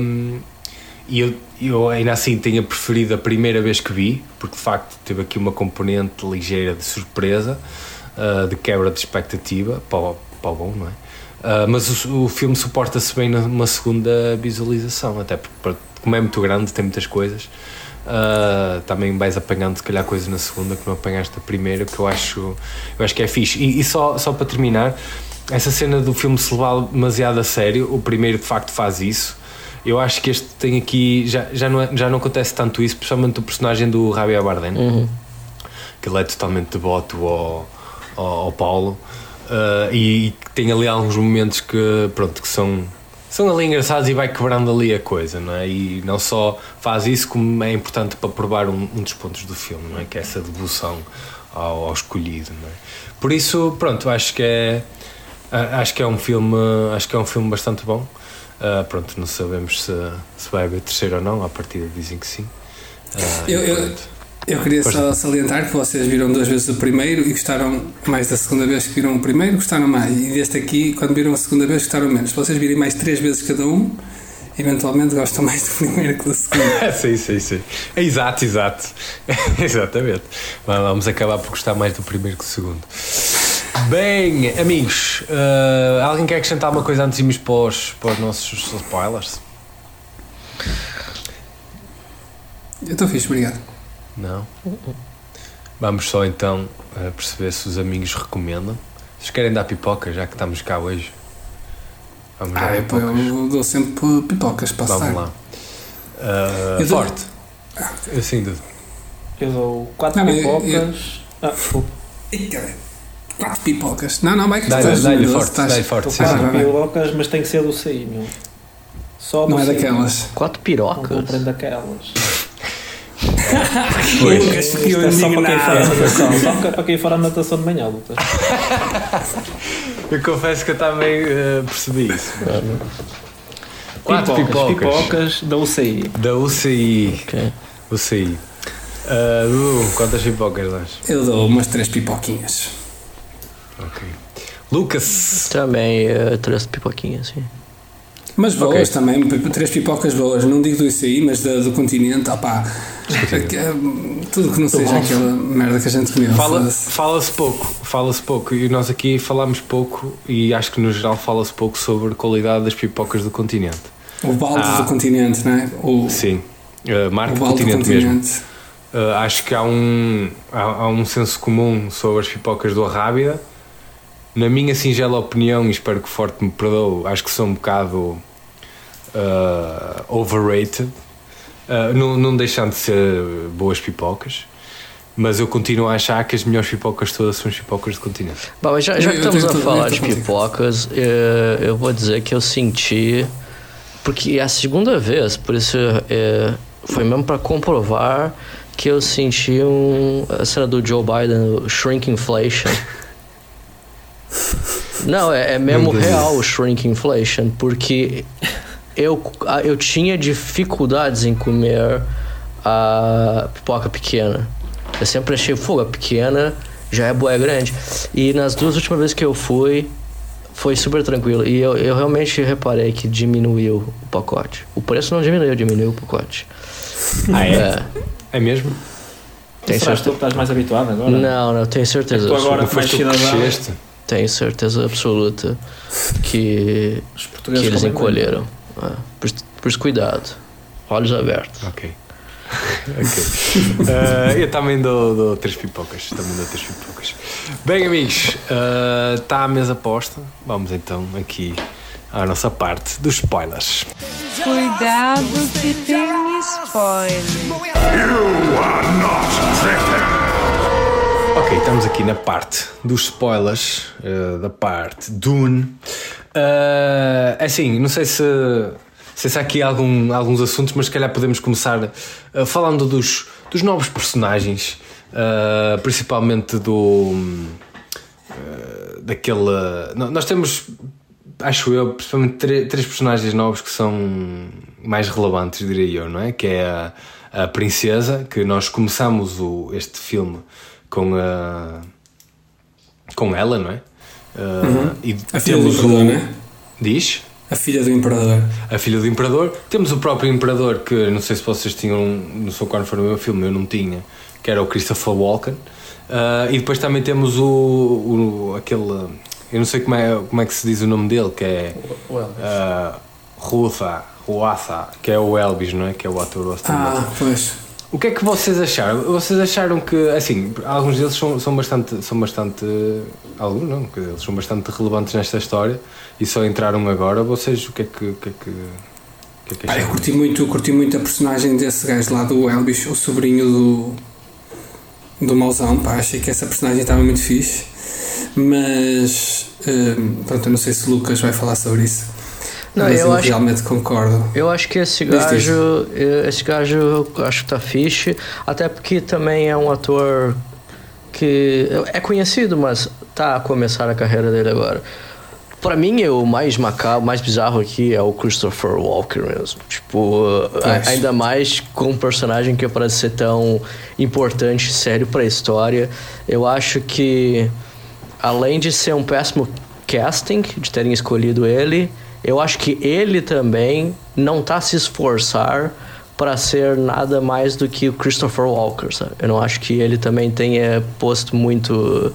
e eu ainda assim tenha preferido a primeira vez que vi, porque de facto teve aqui uma componente ligeira de surpresa, de quebra de expectativa, para o bom, não é? Mas o filme suporta-se bem numa segunda visualização, até porque como é muito grande, tem muitas coisas, também vais apanhando se calhar coisas na segunda que não apanhaste a primeira, que eu acho que é fixe. E só para terminar, essa cena do filme se levar demasiado a sério, o primeiro de facto faz isso. Eu acho que este tem aqui, já não acontece tanto isso, principalmente o personagem do Javier Bardem, que ele é totalmente devoto ao Paulo, e tem ali alguns momentos que são ali engraçados e vai quebrando ali a coisa, não é? E não só faz isso, como é importante para provar um dos pontos do filme, não é? Que é essa devoção ao escolhido, não é? Por isso, pronto, acho que é um filme bastante bom. Pronto, não sabemos se vai haver terceiro ou não, à partida dizem que sim. Eu queria só salientar que vocês viram 2 vezes o primeiro e gostaram mais da segunda vez que viram o primeiro, gostaram mais, e deste aqui, quando viram a segunda vez, gostaram menos. Se vocês virem mais 3 vezes cada um, eventualmente gostam mais do primeiro que do segundo. Sim. Exato. Exatamente. Vamos acabar por gostar mais do primeiro que do segundo. Bem, amigos, alguém quer acrescentar uma coisa antes de irmos para os nossos spoilers? Eu estou fixe, obrigado. Não? Vamos só então perceber se os amigos recomendam. Vocês querem dar pipoca, já que estamos cá hoje? Vamos dar pipocas. Eu dou sempre pipocas para Vamos lá. Forte. Eu sim, Dudu. Eu dou 4 pipocas. Desculpa. 4 pipocas. Não, vai que dá-lhe forte. Sim. 4 pipocas, mas tem que ser do CI, meu. Só do não é CI. Daquelas. 4 pirocas. Não compreendo daquelas. Lucas ficou indignado. Só para quem for a natação de manhã, Lucas. Eu confesso que eu também percebi isso. 4 pipocas da UCI. Da UCI. Okay. UCI. Quantas pipocas dás? Eu dou umas 3 pipoquinhas. Ok. Lucas. Também 3 pipoquinhas, sim. Mas boas também, 3 pipocas boas. Não digo do ICI, mas do continente. Tudo que não seja aquela merda que a gente comeu. Fala-se pouco. E nós aqui falamos pouco, e acho que no geral fala-se pouco sobre a qualidade das pipocas do continente. O balde do continente, não é? Sim. Marca do continente mesmo. Acho que há um senso comum sobre as pipocas do Arrábida. Na minha singela opinião, e espero que o Forte me perdoe, acho que são um bocado overrated, não deixando de ser boas pipocas, mas eu continuo a achar que as melhores pipocas todas são as pipocas do continente. Bom, mas já que estamos a falar de pipocas, eu vou dizer que eu senti, porque é a segunda vez, por isso foi mesmo para comprovar que eu senti a cena do Joe Biden, o shrinkflation. Não, é mesmo real o shrinkflation, porque eu tinha dificuldades em comer a pipoca pequena. Eu sempre achei, a pequena já é bué grande. E nas 2 últimas vezes que eu fui, foi super tranquilo. E eu realmente reparei que diminuiu o pacote. O preço não diminuiu o pacote. Ah, é? É mesmo? Tem Será que tu estás mais habituado agora? Não, tenho certeza. Tu agora Não foste tu que cresceste? Tenho certeza absoluta que eles encolheram. Por isso, cuidado. Olhos abertos. Ok. Eu também dou 3 pipocas. Bem, amigos, está a mesa posta. Vamos então aqui à nossa parte dos spoilers. Cuidado que tem spoiler. Ok, estamos aqui na parte dos spoilers, da parte Dune. Assim, não sei se há aqui alguns assuntos, mas se calhar podemos começar falando dos novos personagens, principalmente daquele... Nós temos, acho eu, principalmente 3 personagens novos que são mais relevantes, diria eu, não é? Que é a princesa, que nós começamos este filme com ela, não é? E a filha do imperador, não é? Diz? A filha do imperador. A filha do imperador. Temos o próprio imperador, que não sei se vocês tinham, não sei quando foi o meu filme, eu não tinha, que era o Christopher Walken. E depois também temos aquele, eu não sei como é que se diz o nome dele, que é Ruatha, que é o Elvis, não é? Que é o ator Austin Butler. Pois. O que é que vocês acharam? Vocês acharam que, assim, alguns deles são bastante alguns não, porque eles são bastante relevantes nesta história e só entraram agora. Vocês, o que é que acharam? Eu curti muito a personagem desse gajo lá do Elvis, o sobrinho do mauzão, pá, achei que essa personagem estava muito fixe, mas pronto, eu não sei se o Lucas vai falar sobre isso. Não, mas eu realmente concordo. Eu acho que esse gajo eu acho que tá fixe, até porque também é um ator que é conhecido, mas tá a começar a carreira dele agora. Pra mim, o mais macabro, mais bizarro aqui é o Christopher Walken mesmo. Tipo, ainda mais com um personagem que parece ser tão importante, sério pra história. Eu acho que, além de ser um péssimo casting, de terem escolhido ele, eu acho que ele também não tá se esforçar para ser nada mais do que o Christopher Walken, sabe? Eu não acho que ele também tenha posto muito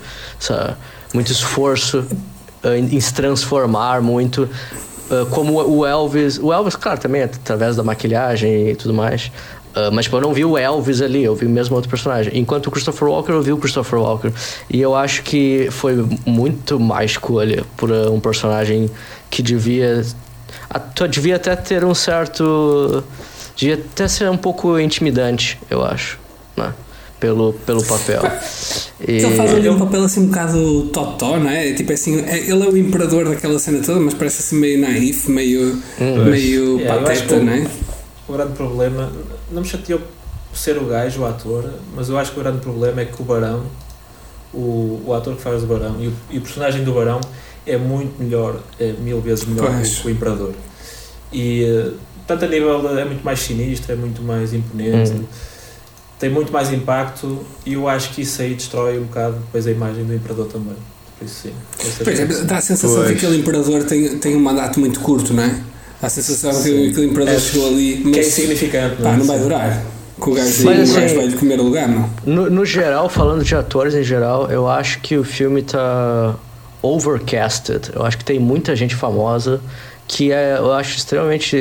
esforço em se transformar muito, como o Elvis. O Elvis, claro, também através da maquilhagem e tudo mais. Mas tipo, eu não vi o Elvis ali, eu vi mesmo outro personagem. Enquanto o Christopher Walken, eu vi o Christopher Walken. E eu acho que foi muito má escolha por um personagem que devia até ter um certo... Devia até ser um pouco intimidante, eu acho, né? Pelo papel. Ele faz ali um papel assim um bocado totó, não é? Tipo assim, ele é o imperador daquela cena toda, mas parece assim meio naif, meio pateta, não é? O grande problema, não me chateou ser o gajo, o ator, mas eu acho que o grande problema é que o Barão, o ator que faz o Barão e o personagem do Barão é muito melhor, é 1000 vezes melhor que o Imperador. E tanto a nível é muito mais sinistro, é muito mais imponente, tem muito mais impacto, e eu acho que isso aí destrói um bocado depois a imagem do Imperador também. Por isso sim. Dá a sensação que aquele Imperador tem um mandato muito curto, não é? Dá a sensação que aquele Imperador chegou ali, mas que é insignificante, não vai durar. Com o gajo vai lhe comer o lugar, não? No geral, falando de atores em geral, eu acho que o filme tá overcasted. Eu acho que tem muita gente famosa que eu acho extremamente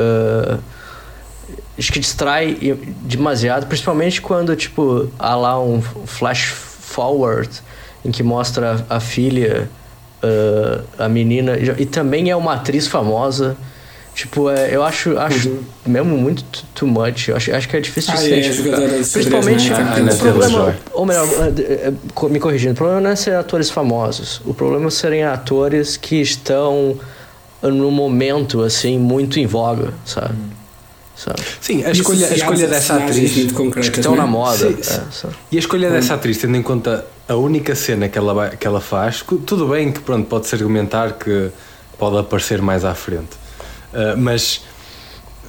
acho que distrai demasiado, principalmente quando tipo há lá um flash forward em que mostra a filha, a menina, e também é uma atriz famosa. Tipo, eu acho mesmo muito too much. Eu acho que é difícil de ser. Principalmente o problema, ou melhor, me corrigindo, o problema não é ser atores famosos. O problema é serem atores que estão no momento assim muito em voga, sabe? Sim, a escolha dessa atriz que estão na moda. E a escolha dessa atriz, tendo em conta a única cena que ela faz, tudo bem que pronto, pode-se argumentar que pode aparecer mais à frente. Mas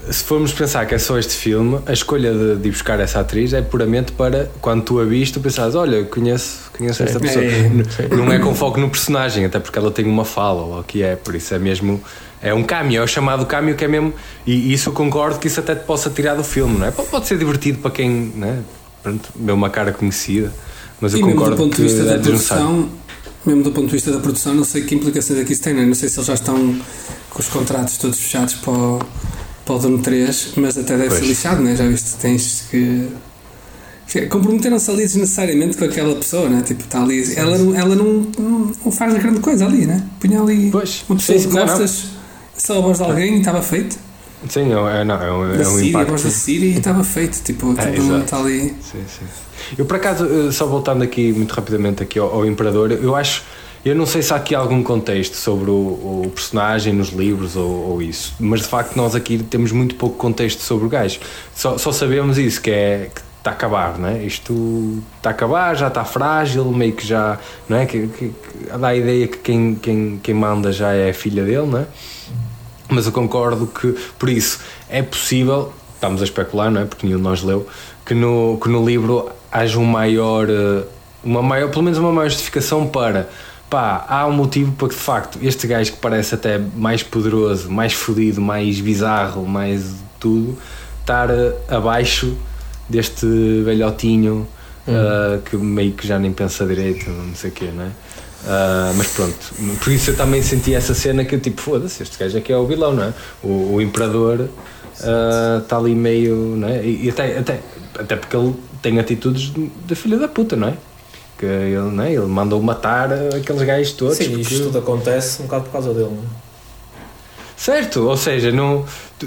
se formos pensar que é só este filme, a escolha de ir buscar essa atriz é puramente para, quando tu a viste, tu pensares, olha, conheço esta pessoa. Não é com foco no personagem, até porque ela tem uma fala, ou o que é, por isso é mesmo, é um cameo, é o chamado cameo, que é mesmo, e isso eu concordo que isso até te possa tirar do filme, não é? Pode ser divertido para quem, né? Pronto, vê uma cara conhecida, mas eu concordo mesmo do ponto de vista que da é desnecessário. produção, mesmo do ponto de vista da produção, não sei que implicações aqui isso tem, não sei se eles já estão com os contratos todos fechados para o Dune 3, mas até deve ser lixado, né? Já viste, tens que comprometeram-se ali desnecessariamente com aquela pessoa, né? Tipo, está ali, ela não faz grande coisa ali, né? Punha ali uma pessoa de costas, só a voz de alguém e estava feito. Sim, é um Síria, impacto. a voz da Síria e estava feito, tipo, está ali. Sim. Eu, por acaso, só voltando aqui muito rapidamente aqui ao Imperador, eu não sei se há aqui algum contexto sobre o personagem nos livros ou isso, mas de facto nós aqui temos muito pouco contexto sobre o gajo. Só sabemos isso, que está a acabar, não é? Isto está a acabar, já está frágil, meio que já, não é? Que dá a ideia que quem manda já é a filha dele, não é? Mas eu concordo que, por isso, é possível, estamos a especular, não é? Porque nenhum de nós leu, que no livro haja pelo menos uma maior justificação para, há um motivo para que, de facto, este gajo que parece até mais poderoso, mais fodido, mais bizarro, mais tudo, estar abaixo deste velhotinho que meio que já nem pensa direito, não sei o quê, não é? Mas pronto, por isso eu também senti essa cena que tipo, foda-se, este gajo aqui é o vilão, não é? O Imperador está ali meio, não é? E até porque ele tem atitudes de filho da puta, não é? Que ele, não é? Ele mandou matar aqueles gajos todos. Sim, porque... isto tudo acontece um bocado por causa dele, não é? Certo, ou seja, não...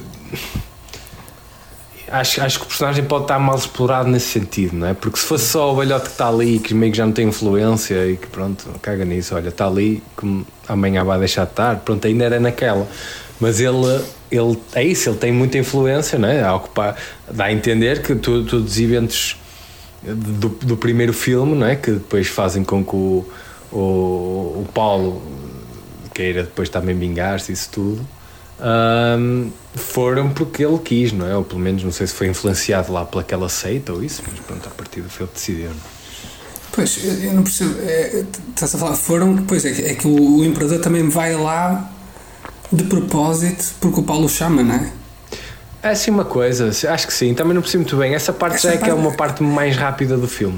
Acho que o personagem pode estar mal explorado nesse sentido, não é? Porque se fosse só o velhote que está ali, que meio que já não tem influência e que pronto, caga nisso, olha, está ali, como amanhã vai deixar de estar, pronto, ainda era naquela. Mas ele é isso, ele tem muita influência, não é? A ocupar, dá a entender que todos os eventos do primeiro filme, não é? Que depois fazem com que o Paulo queira depois também vingar-se, isso tudo. Foram porque ele quis, não é? Ou pelo menos não sei se foi influenciado lá pelaquela seita ou isso, mas pronto, a partir do filme decidiram. Pois, eu não percebo, estás a falar, foram, pois é que o Imperador também vai lá de propósito porque o Paulo chama, não é? É assim uma coisa, acho que sim, também não percebo muito bem, essa parte já é que é uma parte mais rápida do filme.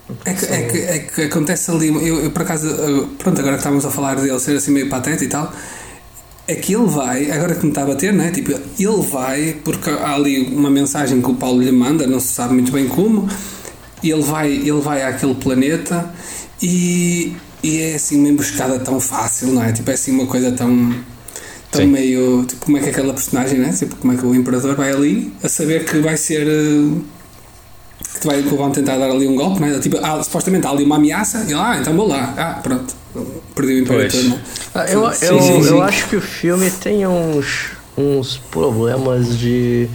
É que acontece ali, eu por acaso, pronto, agora que estávamos a falar dele ser assim meio pateta e tal, é que ele vai, agora que me está a bater, né? Tipo, ele vai porque há ali uma mensagem que o Paulo lhe manda, não se sabe muito bem como, e ele vai àquele planeta e é assim uma emboscada tão fácil, não é? Tipo, é assim uma coisa tão meio, tipo, como é que aquela personagem, né? Tipo, como é que o Imperador vai ali a saber que vai ser que vão tentar dar ali um golpe, né? Tipo, supostamente há ali uma ameaça e ele, então vou lá, pronto, perdi o Imperador, né? Eu acho que o filme tem uns problemas de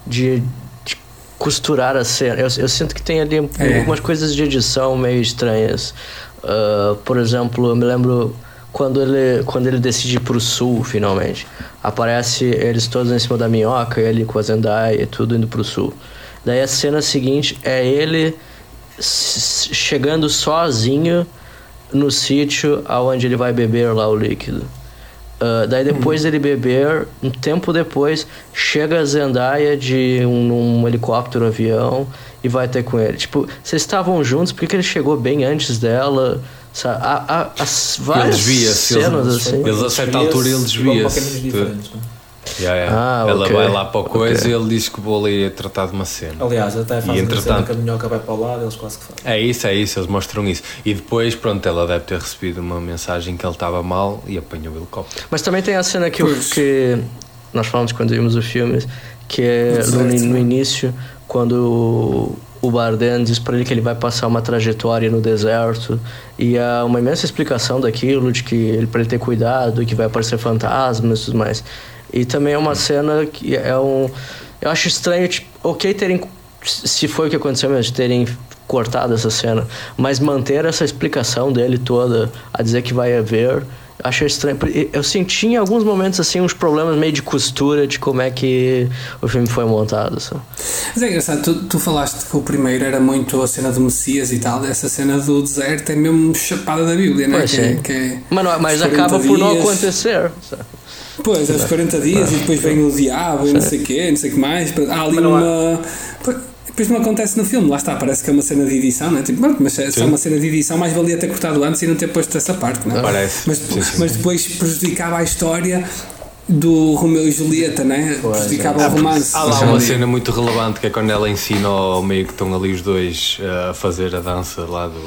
costurar a cena. Eu sinto que tem ali algumas coisas de edição meio estranhas. Por exemplo, eu me lembro quando ele decide ir pro sul, finalmente. Aparece eles todos em cima da minhoca, ele com a Zendaya e tudo indo pro sul. Daí a cena seguinte é ele chegando sozinho no sítio aonde ele vai beber lá o líquido. Daí depois dele beber, um tempo depois, chega a Zendaya de um helicóptero, um avião, e vai ter com ele. Tipo, vocês estavam juntos, por que ele chegou bem antes dela? Sabe? Há várias cenas assim. Eles a certa altura ele desvia-se. Ela vai lá para a coisa e ele diz que vou ali tratar de uma cena. Aliás, até faz a cena que a minhoca vai para o lado, eles quase que fazem. É isso, eles mostram isso. E depois, pronto, ela deve ter recebido uma mensagem que ele estava mal e apanhou o helicóptero. Mas também tem a cena que nós falamos quando vimos o filme, que é no início, quando o Bardem diz para ele que ele vai passar uma trajetória no deserto e há uma imensa explicação daquilo, de que ele para ele ter cuidado, que vai aparecer fantasmas e tudo mais. E também é uma cena que eu acho estranho, tipo, terem, se foi o que aconteceu mesmo, terem cortado essa cena, mas manter essa explicação dele toda, a dizer que vai haver Achei estranho. Eu senti em alguns momentos assim uns problemas meio de costura de como é que o filme foi montado. Sabe? Mas é engraçado, tu falaste que o primeiro era muito a cena do Messias e tal, essa cena do deserto é mesmo chapada da Bíblia, não é? Mas acaba por não acontecer. Sabe? Pois, aos 40 dias e depois vem o diabo e não sei o quê, não sei o que mais. Há ali uma... Depois não acontece no filme, lá está, parece que é uma cena de edição, não é? Tipo, mas se é uma cena de edição, mais valia ter cortado antes e não ter posto essa parte, não é? Parece. Mas depois prejudicava a história do Romeu e Julieta, não é? Prejudicava o romance. Há lá uma cena muito relevante que é quando ela ensina ao meio que estão ali os dois a fazer a dança lá do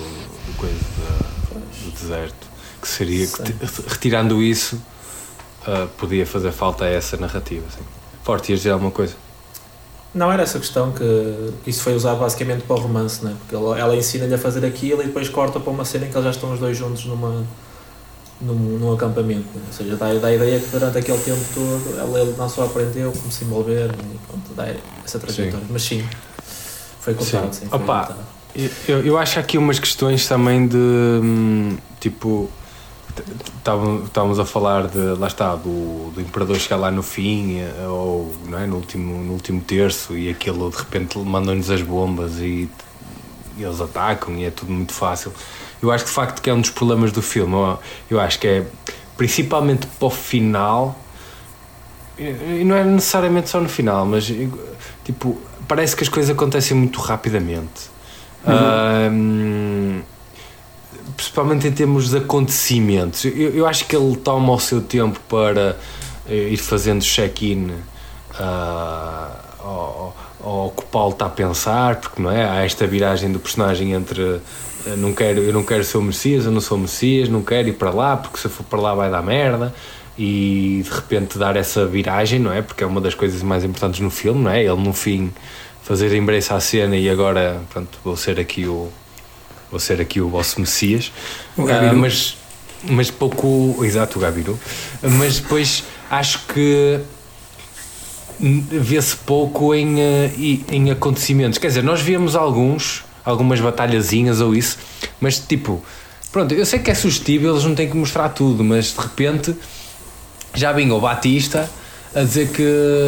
deserto, que seria, retirando isso, podia fazer falta a essa narrativa. Assim. Forte, ias dizer alguma coisa? Não, era essa questão que isso foi usado basicamente para o romance, né? Porque ela ensina-lhe a fazer aquilo e depois corta para uma cena em que eles já estão os dois juntos num acampamento, né? Ou seja, dá a ideia que durante aquele tempo todo ele não só aprendeu como se envolver e pronto, dá essa trajetória. Sim. Mas sim, foi contado. Sim, opa, eu acho aqui umas questões também de tipo. Estávamos a falar lá está, do imperador chegar lá no fim, ou não é, no último terço, e aquilo de repente mandam-nos as bombas e eles atacam e é tudo muito fácil. Eu acho que de facto que é um dos problemas do filme. Eu acho que é principalmente para o final, e não é necessariamente só no final, mas tipo, parece que as coisas acontecem muito rapidamente. Principalmente em termos de acontecimentos. Eu acho que ele toma o seu tempo para ir fazendo check-in ao que o Paulo está a pensar, porque não é? Há esta viragem do personagem entre eu não quero ser o Messias, eu não sou o Messias, não quero ir para lá, porque se eu for para lá vai dar merda, e de repente dar essa viragem, não é? Porque é uma das coisas mais importantes no filme, não é? Ele no fim fazer embrace à cena e agora, pronto, vou ser aqui o vosso Messias, mas pouco, exato, o Gabiru, mas depois acho que vê-se pouco em acontecimentos, quer dizer, nós víamos algumas batalhazinhas ou isso, mas tipo, pronto, eu sei que é sugestível, eles não têm que mostrar tudo, mas de repente já vinha o Batista a dizer que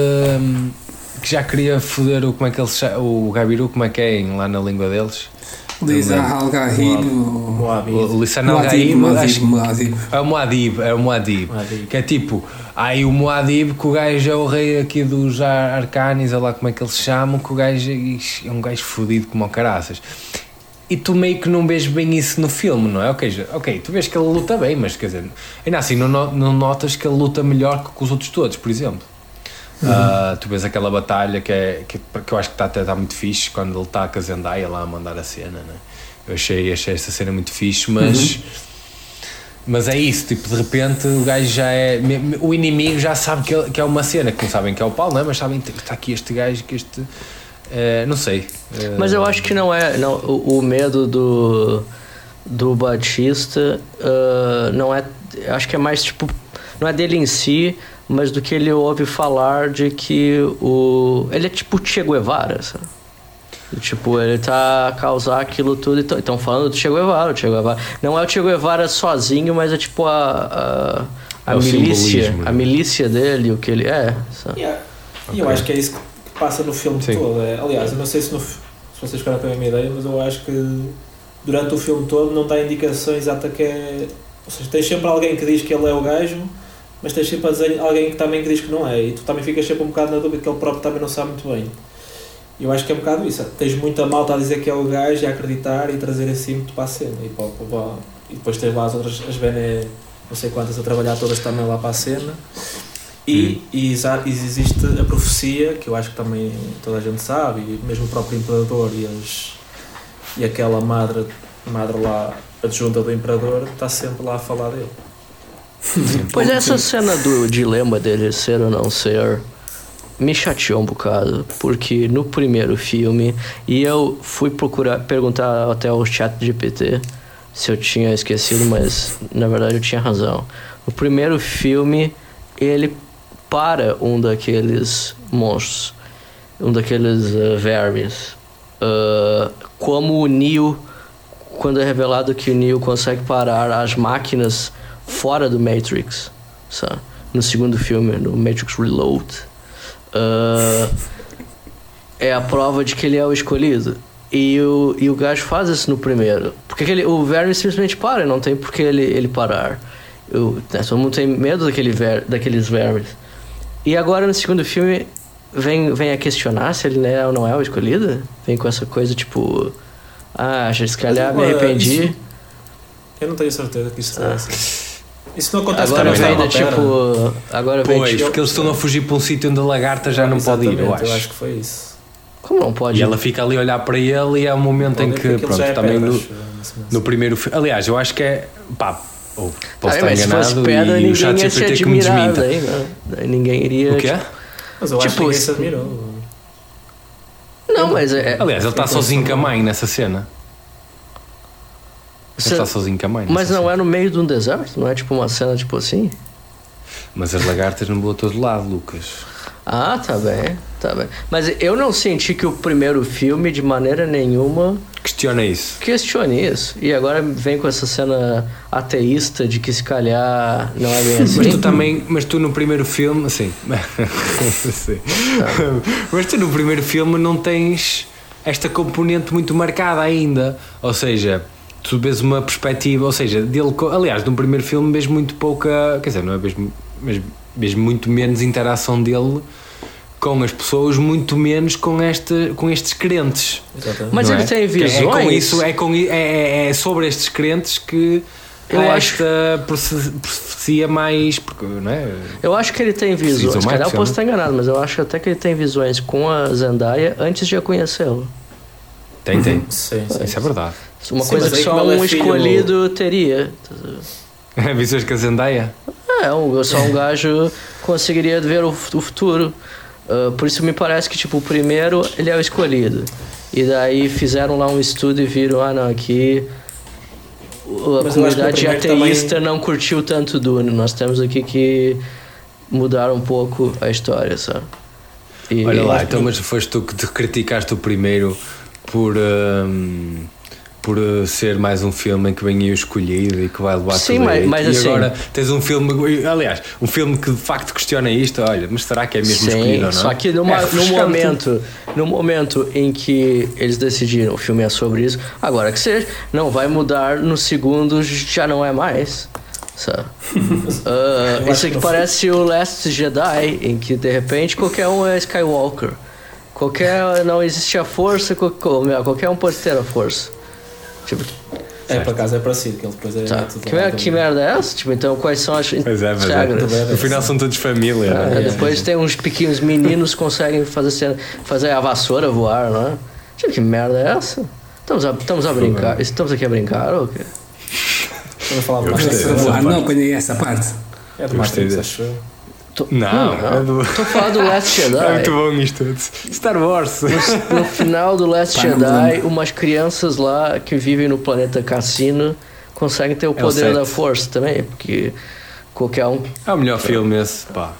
já queria foder como é que ele chama, o Gabiru, como é que é lá na língua deles? Lisan Al-Gaib, o Lisan Al-Gaib, é o Muad'Dib, que é tipo, o Muad'Dib, que o gajo é o rei aqui dos Arcanis, olha lá como é que eles chamam, que o gajo é um gajo fodido como o caraças. E tu meio que não vês bem isso no filme, não é? Ok, tu vês que ele luta bem, mas quer dizer, ainda assim não notas que ele luta melhor que os outros todos, por exemplo. Tu vês aquela batalha que eu acho que está muito fixe, quando ele está com a Zendaya lá a mandar a cena, né? Eu achei essa cena muito fixe, mas é isso, tipo, de repente o gajo já é, o inimigo já sabe que é uma cena, que não sabem que é o Paulo, não é? Mas sabem que está aqui este gajo, que este não sei, mas eu acho que não, o medo do Batista não é, acho que é mais tipo, não é dele em si, mas do que ele ouve falar de que ele é tipo o Che Guevara, sabe? Tipo, ele tá a causar aquilo tudo. Estão falando do Che Guevara. Não é o Che Guevara sozinho, mas é tipo a milícia. A milícia dele, o que ele é. E eu acho que é isso que passa no filme todo. Aliás, eu não sei se vocês ficaram com a mesma ideia, mas eu acho que durante o filme todo não dá indicação exata que é. Ou seja, tens sempre alguém que diz que ele é o gajo, mas tens sempre alguém que também diz que não é, e tu também ficas sempre um bocado na dúvida que ele próprio também não sabe muito bem. Eu acho que é um bocado isso, tens muita malta a dizer que é o gajo e a acreditar e trazer esse ímpeto para a cena, e depois tens lá as outras, as Bene, não sei quantas, a trabalhar todas também lá para a cena, e existe a profecia, que eu acho que também toda a gente sabe, e mesmo o próprio Imperador e aquela madre lá, adjunta do Imperador, está sempre lá a falar dele. Pois essa cena do dilema dele ser ou não ser me chateou um bocado, porque no primeiro filme, e eu fui perguntar até ao ChatGPT se eu tinha esquecido, mas na verdade eu tinha razão. No primeiro filme ele para um daqueles monstros, um daqueles vermes, como o Neo, quando é revelado que o Neo consegue parar as máquinas fora do Matrix, sabe? No segundo filme, no Matrix Reload, é a prova de que ele é o escolhido. E o gajo faz isso no primeiro. Porque o verme simplesmente para, não tem por que ele parar. Todo mundo tem medo daqueles vermes. E agora no segundo filme vem a questionar se ele é ou não é o escolhido. Vem com essa coisa tipo... se calhar me arrependi. Eu não tenho certeza que isso é assim. Isso não acontece agora também vem agora vem pois, porque eles estão a fugir para um sítio onde a lagarta já não pode ir, eu acho que foi isso. Como não pode? E ela fica ali a olhar para ele e é um momento em que pronto, também no primeiro filme, aliás, eu acho que é posso estar enganado pedra, e o chat GPT que me desminta aí ninguém iria o quê? Mas eu acho que ninguém se admirou. Não, mas aliás, ele está sozinho com a mãe nessa cena. Ele está sozinho com a mãe. Mas não é no meio de um deserto? Não é tipo uma cena tipo assim? Mas as lagartas não vão a todo lado, Lucas. Tá bem. Mas eu não senti que o primeiro filme, de maneira nenhuma... Questione isso. E agora vem com essa cena ateísta de que se calhar não é bem assim. Mas tu no primeiro filme... Sim. Mas tu no primeiro filme não tens esta componente muito marcada ainda. Ou seja... Tu vês uma perspectiva, ou seja, dele, aliás, no primeiro filme vês muito pouca, quer dizer, não é mesmo, mas vês muito menos interação dele com as pessoas, muito menos com estes crentes. Exatamente. Mas ele tem visões. É sobre estes crentes que esta profecia mais, porque, não é? Eu acho que ele tem visões, se calhar eu posso estar enganado, mas eu acho até que ele tem visões com a Zendaya antes de a conhecê-lo. Tem. Sim, isso é verdade. Uma coisa que só um escolhido teria. Visões com a Zendaya? Só um gajo conseguiria ver o futuro. Por isso me parece que tipo, o primeiro ele é o escolhido. E daí fizeram lá um estudo e viram, aqui a comunidade ateísta também... não curtiu tanto Dune. Nós temos aqui que mudar um pouco a história, sabe? Olha lá, então mas foste tu que te criticaste o primeiro por ser mais um filme em que vem o escolhido e que vai levar tudo mas e assim, agora tens um filme, aliás, um filme que de facto questiona isto, olha, mas será que é mesmo escolhido ou não? Só que no momento em que eles decidiram, o filme é sobre isso, agora que seja, não vai mudar no segundo, já não é mais, sabe? Isso aqui parece o Last Jedi, em que de repente qualquer um é Skywalker, não existe a força, qualquer um pode ter a força. Tipo, por acaso é parecido, que ele depois que merda é essa? Tipo, então quais são as regras? No final são todos família. Depois tem uns pequenos meninos que conseguem fazer a vassoura voar, não é? Tipo, que merda é essa? Estamos a brincar. Estamos aqui a brincar ou o quê? Estamos a falar de voar, não apanhei essa parte. É do Matrix, acho eu. Não. Estou a falar do Last Jedi. É muito bom isto. Star Wars. No final do Last Jedi, umas crianças lá que vivem no planeta Cassino conseguem ter o poder da força também, porque qualquer um... É o melhor filme esse, pá.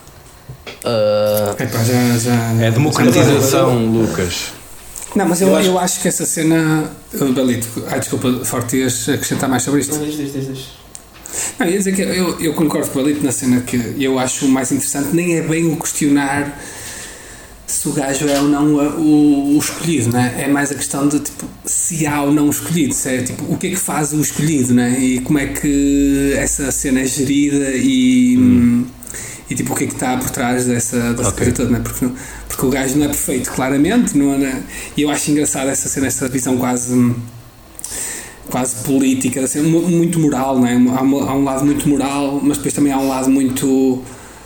É democratização, Lucas. Não, mas eu acho que essa cena... Belito, desculpa, Forte, ias acrescentar mais sobre isto? Diz. Não, ia dizer que eu concordo com o Belito na cena que eu acho mais interessante, nem é bem o questionar se o gajo é ou não o escolhido, né? É mais a questão de tipo, se há ou não o escolhido, se é, tipo, o que é que faz o escolhido, né? E como é que essa cena é gerida e tipo, o que é que está por trás dessa coisa toda, né? Porque o gajo não é perfeito, claramente, e eu acho engraçado essa cena, essa visão quase política, assim, muito moral, não é? Há um lado muito moral, mas depois também há um lado muito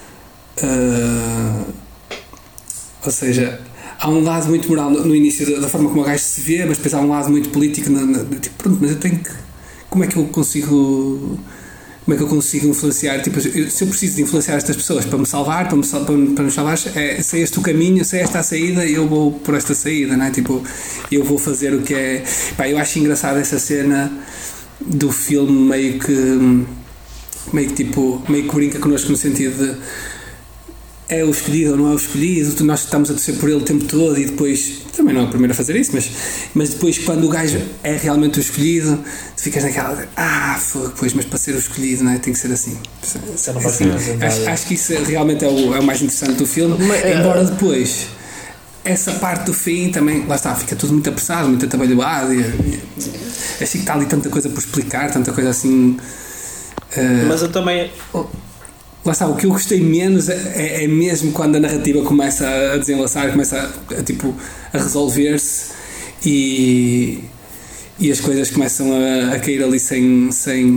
ou seja, há um lado muito moral no início da forma como o gajo se vê, mas depois há um lado muito político tipo, pronto, mas eu tenho que como é que eu consigo influenciar, tipo, se eu preciso de influenciar estas pessoas para me salvar, para me salvar, se é este o caminho, se é esta a saída, eu vou por esta saída, não é? Tipo, eu vou fazer o que é... Pá, eu acho engraçada essa cena do filme meio que brinca connosco no sentido de é o escolhido ou não é o escolhido, nós estamos a torcer por ele o tempo todo e depois, também não é o primeiro a fazer isso, mas depois quando o gajo é realmente o escolhido, tu ficas naquela, pois, mas para ser o escolhido, não é? Tem que ser assim. Acho que isso realmente é o mais interessante do filme, embora depois essa parte do fim também, lá está, fica tudo muito apressado, muito atabalhoado e acho que está ali tanta coisa por explicar, tanta coisa assim. Mas eu também... Lá está, o que eu gostei menos é mesmo quando a narrativa começa a desenlaçar, começa a resolver-se e as coisas começam a cair ali sem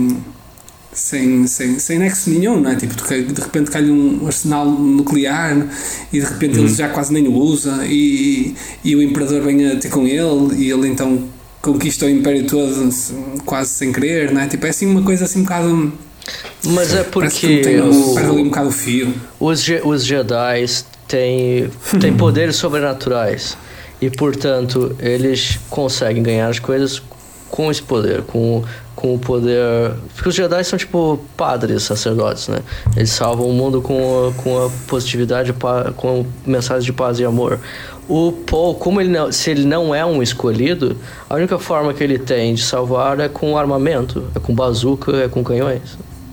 nexo nenhum, não é? Tipo, de repente cai um arsenal nuclear e de repente ele já quase nem o usa e o imperador vem a ter com ele e ele então conquista o império todo quase sem querer, não é? Tipo, é assim uma coisa assim um bocado... Mas é porque perde ali um bocado o fio. Os Jedi têm poderes sobrenaturais e, portanto, eles conseguem ganhar as coisas com esse poder, com o poder... Porque os Jedi são tipo padres, sacerdotes, né? Eles salvam o mundo com a positividade, com mensagens de paz e amor. O Paul, se ele não é um escolhido, a única forma que ele tem de salvar é com armamento, é com bazuca, é com canhões.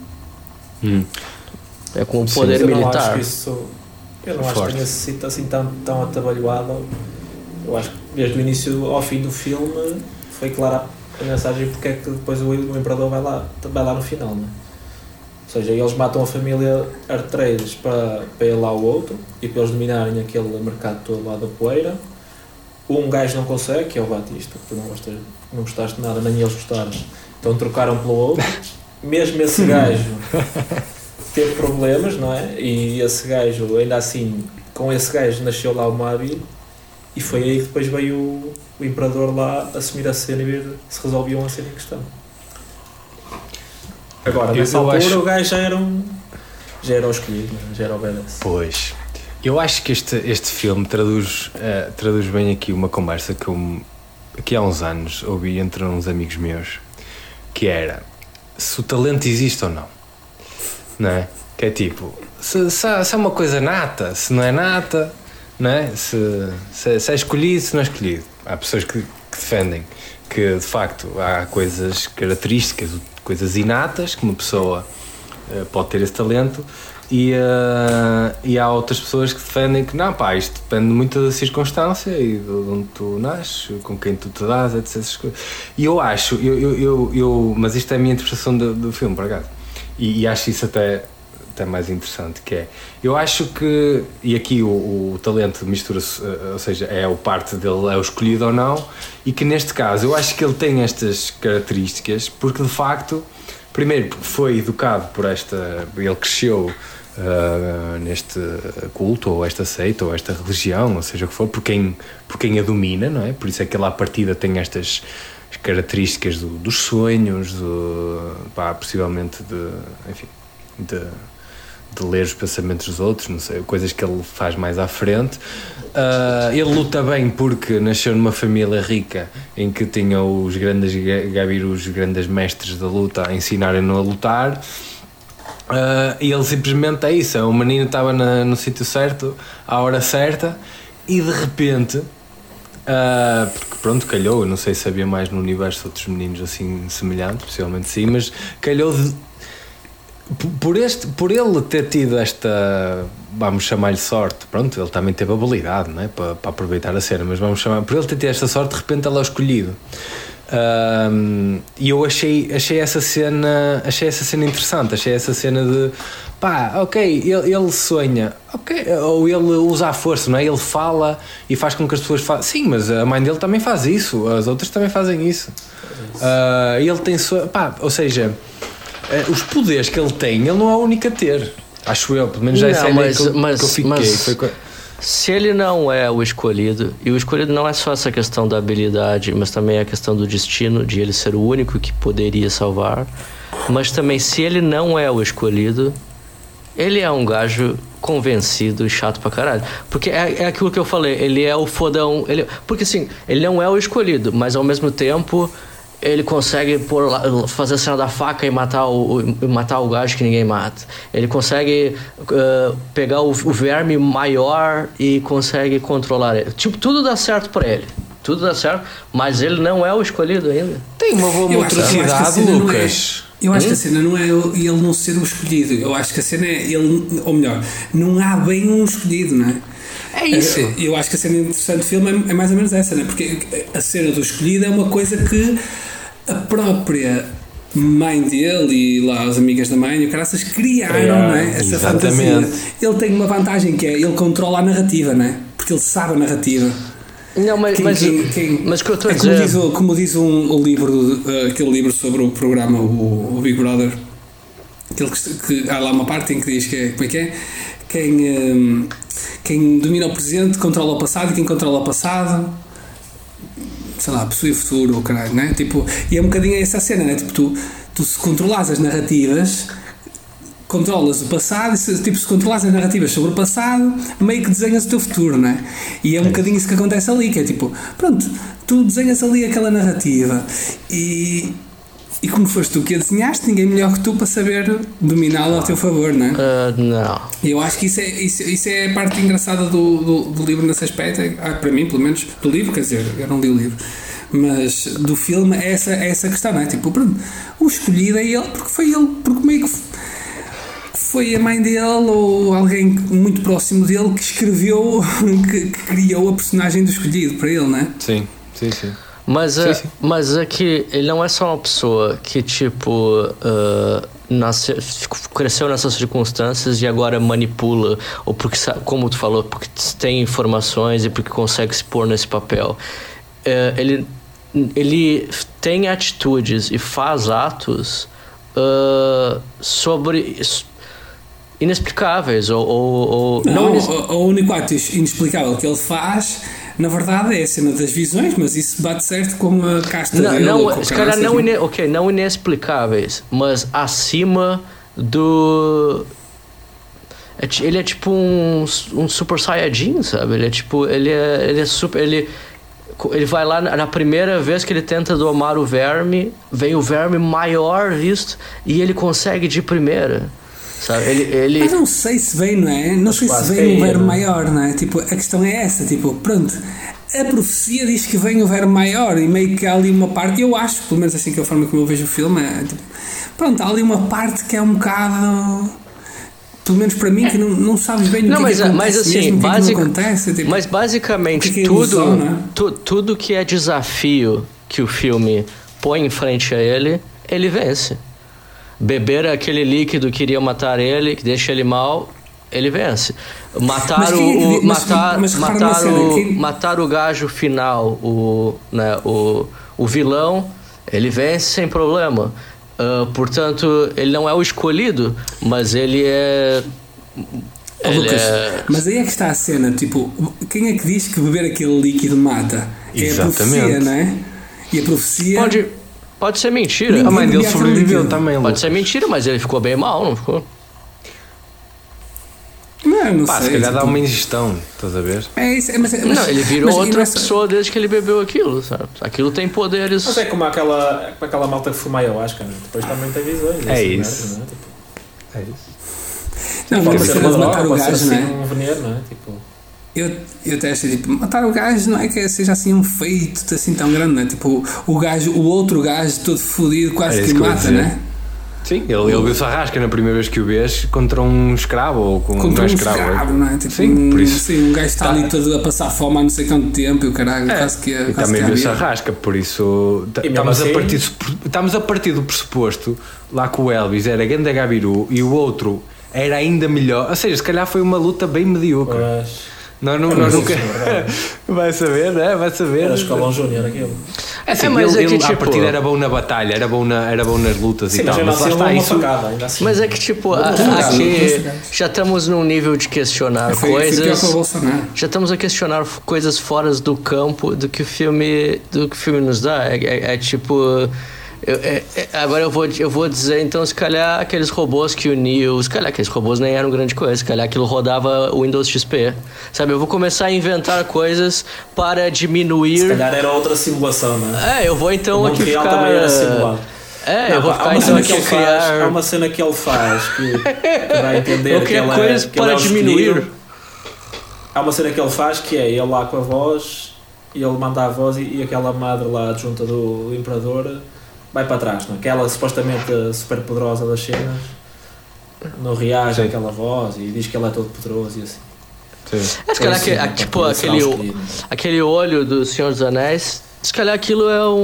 É com poder militar. Eu não acho que tenha sido assim tão atabalhoado. Eu acho que desde o início ao fim do filme foi clara a mensagem porque é que depois o Imperador vai lá no final, né? Ou seja, eles matam a família Atreides para ir lá o outro e para eles dominarem aquele mercado todo lá da poeira. Um gajo não consegue, que é o Batista, que tu não gostaste de nada, nem eles gostaram, então trocaram pelo outro. Mesmo esse gajo teve problemas, não é? E esse gajo, ainda assim, com esse gajo nasceu lá o Mabi e foi aí que depois veio o Imperador lá assumir a cena e ver se resolviam a cena em questão. Agora, nessa altura o gajo já era o escolhido, já era o badass. Pois, eu acho que este filme traduz bem aqui uma conversa que eu aqui há uns anos ouvi entre uns amigos meus, que era se o talento existe ou não é? Que é tipo, se é uma coisa nata, se não é nata, não é? Se é escolhido, se não é escolhido. Há pessoas que defendem que de facto há características, coisas inatas que uma pessoa pode ter esse talento e há outras pessoas que defendem que não, isto depende muito da circunstância e de onde tu nasces, com quem tu te dás, etc. E eu acho, mas isto é a minha interpretação do filme, por acaso, e acho isso até mais interessante, que é, eu acho que, e aqui o talento mistura-se, ou seja, é o parte dele, é o escolhido ou não, e que neste caso eu acho que ele tem estas características porque de facto, primeiro foi educado ele cresceu neste culto, ou esta seita, ou esta religião, ou seja o que for, por quem a domina, não é? Por isso é que ele à partida tem estas características dos sonhos, possivelmente de ler os pensamentos dos outros, não sei, coisas que ele faz mais à frente. Ele luta bem porque nasceu numa família rica em que tinha os grandes gabirus, os grandes mestres da luta a ensinarem-no a lutar. E ele simplesmente é isso, o menino estava no sítio certo, à hora certa, e de repente, porque pronto, calhou, eu não sei se havia mais no universo outros meninos assim semelhantes, possivelmente sim, mas calhou por ele ter tido esta, vamos chamar-lhe sorte, pronto, ele também teve habilidade, não é? para aproveitar a cena, mas vamos chamar, por ele ter tido esta sorte, de repente ele é o escolhido. E eu achei essa cena interessante, achei essa cena de ok, ele sonha, ok, ou ele usa a força, não é? Ele fala e faz com que as pessoas façam, sim, mas a mãe dele também faz isso, as outras também fazem isso. Ele tem ou seja, os poderes que ele tem, ele não é o único a ter, acho eu, pelo menos já é que eu fiquei. Se ele não é o escolhido, e o escolhido não é só essa questão da habilidade, mas também a questão do destino, de ele ser o único que poderia salvar, mas também se ele não é o escolhido, ele é um gajo convencido e chato pra caralho. Porque é aquilo que eu falei, ele é o fodão, porque assim, ele não é o escolhido, mas ao mesmo tempo ele consegue fazer a cena da faca e matar o gajo que ninguém mata. Ele consegue pegar o verme maior e consegue controlar ele. Tipo, tudo dá certo pra ele. Tudo dá certo, mas ele não é o escolhido ainda. Tem uma boa motricidade, Lucas. Eu acho que a cena não é ele não ser o escolhido. Eu acho que a cena é ele, ou melhor, não há bem um escolhido, não é? É isso. Eu acho que a cena interessante do filme é mais ou menos essa, não é? Porque a cena do escolhido é uma coisa que a própria mãe dele e lá as amigas da mãe e o caraças criaram, não é? Essa exatamente. fantasia. Ele tem uma vantagem que é ele controla a narrativa, não é? Porque ele sabe a narrativa. Não, mas o que eu estou a dizer... Como diz o livro, aquele livro sobre o programa, o Big Brother, que há lá uma parte em que diz que como é que é? Quem domina o presente controla o passado e quem controla o passado, sei lá, possui o futuro, caralho, não é? Tipo, e é um bocadinho essa cena, não é? Tipo, tu se controlas as narrativas, controlas o passado, e se controlas as narrativas sobre o passado, meio que desenhas o teu futuro, não é? E é um bocadinho isso que acontece ali, que é tipo, pronto, tu desenhas ali aquela narrativa e como foste tu que a desenhaste, ninguém melhor que tu para saber dominá-la ao teu favor, não é? Não. E eu acho que isso é a parte engraçada do livro nesse aspecto, para mim, pelo menos, do livro, quer dizer, eu não li o livro, mas do filme é essa questão, não é? Tipo, pronto, o escolhido é ele, porque meio que foi a mãe dele ou alguém muito próximo dele que escreveu, que criou a personagem do escolhido para ele, não é? Sim. Mas é que ele não é só uma pessoa que, tipo, cresceu nessas circunstâncias e agora manipula, ou porque, como tu falou, porque tem informações e porque consegue se pôr nesse papel. Ele tem atitudes e faz atos inexplicáveis ou o único ato inexplicável que ele faz, na verdade, é a cena das visões, mas isso bate certo com a casta dele. Se calhar não inexplicáveis, mas acima do... Ele é tipo um Super Saiyajin, sabe? Ele é tipo... Ele é super... Ele vai lá na primeira vez que ele tenta domar o verme, vem o verme maior visto e ele consegue de primeira. Sabe? Mas não sei se vem, não é? Não sei se vem um verme maior, não é? Tipo, a questão é essa, tipo, pronto, a profecia diz que vem o verme maior e meio que há ali uma parte, eu acho, pelo menos assim que é a forma como eu vejo o filme, é tipo, pronto, há ali uma parte que é um bocado, pelo menos para mim, que não sabes bem o que acontece, mas assim, mesmo, que não acontece, tipo, mas basicamente que é ilusão, não é? tudo que é desafio que o filme põe em frente a ele vence. Beber aquele líquido que iria matar ele, que deixa ele mal, ele vence. Matar o gajo final, o vilão, ele vence sem problema. Portanto, ele não é o escolhido, mas ele é... Lucas, mas aí é que está a cena, tipo, quem é que diz que beber aquele líquido mata? Exatamente. É a profecia, não é? E a profecia... Pode ser mentira. A mãe dele sobreviveu também. Pode ser mentira, mas ele ficou bem mal, não ficou? Não sei. Se calhar dá uma ingestão, estás a ver? Não, ele virou outra pessoa desde que ele bebeu aquilo, sabe? Aquilo tem poderes. Mas é como aquela malta que fuma ayahuasca, né? Depois também tem visões. É isso. Merda, não é? Tipo, é isso. Não, pode mas ser de matar o gajo, não é? Um veneno, não é? Tipo... Eu até achei, tipo, matar o gajo não é que seja assim um feito assim tão grande, não é? Tipo, o outro gajo todo fodido quase que mata, não é? Sim, ele viu-se a rasca na primeira vez que o vês contra um escravo ou contra um escravo, não é? Tipo, sim, por isso. Sim, um gajo está ali todo a passar fome há não sei quanto tempo e o caralho, quase que e também viu-se a rasca, por isso estamos a partir do pressuposto lá que o Elvis era grande Gabiru e o outro era ainda melhor, ou seja, se calhar foi uma luta bem medíocre. Nós nunca. Vai saber, né? Vai saber. Era escalão júnior aquilo. Mas ele à partida era bom na batalha, era bom nas lutas e tal. Mas lá está isso. Mas é que tipo, aqui já estamos num nível de questionar coisas. Já estamos a questionar coisas fora do campo do que o filme nos dá. É tipo. Agora eu vou dizer, então, se calhar aqueles robôs que uniam... Se calhar aqueles robôs nem eram grande coisa. Se calhar aquilo rodava o Windows XP. Sabe, eu vou começar a inventar coisas para diminuir... Se calhar era outra simulação, não é? Eu vou então aqui Montreal ficar... também era simulado. Eu vou ficar então aqui a criar... Há uma cena que ele faz que dá a entender que ele coisa que para ele diminuir. Escolhido. Há uma cena que ele faz que é ele lá com a voz, e ele manda a voz e aquela madre lá adjunta do Imperador vai para trás, não é? Aquela supostamente super poderosa das cenas não reage àquela voz e diz que ele é todo poderoso e assim. Se calhar aquele olho do Senhor dos Anéis, se calhar aquilo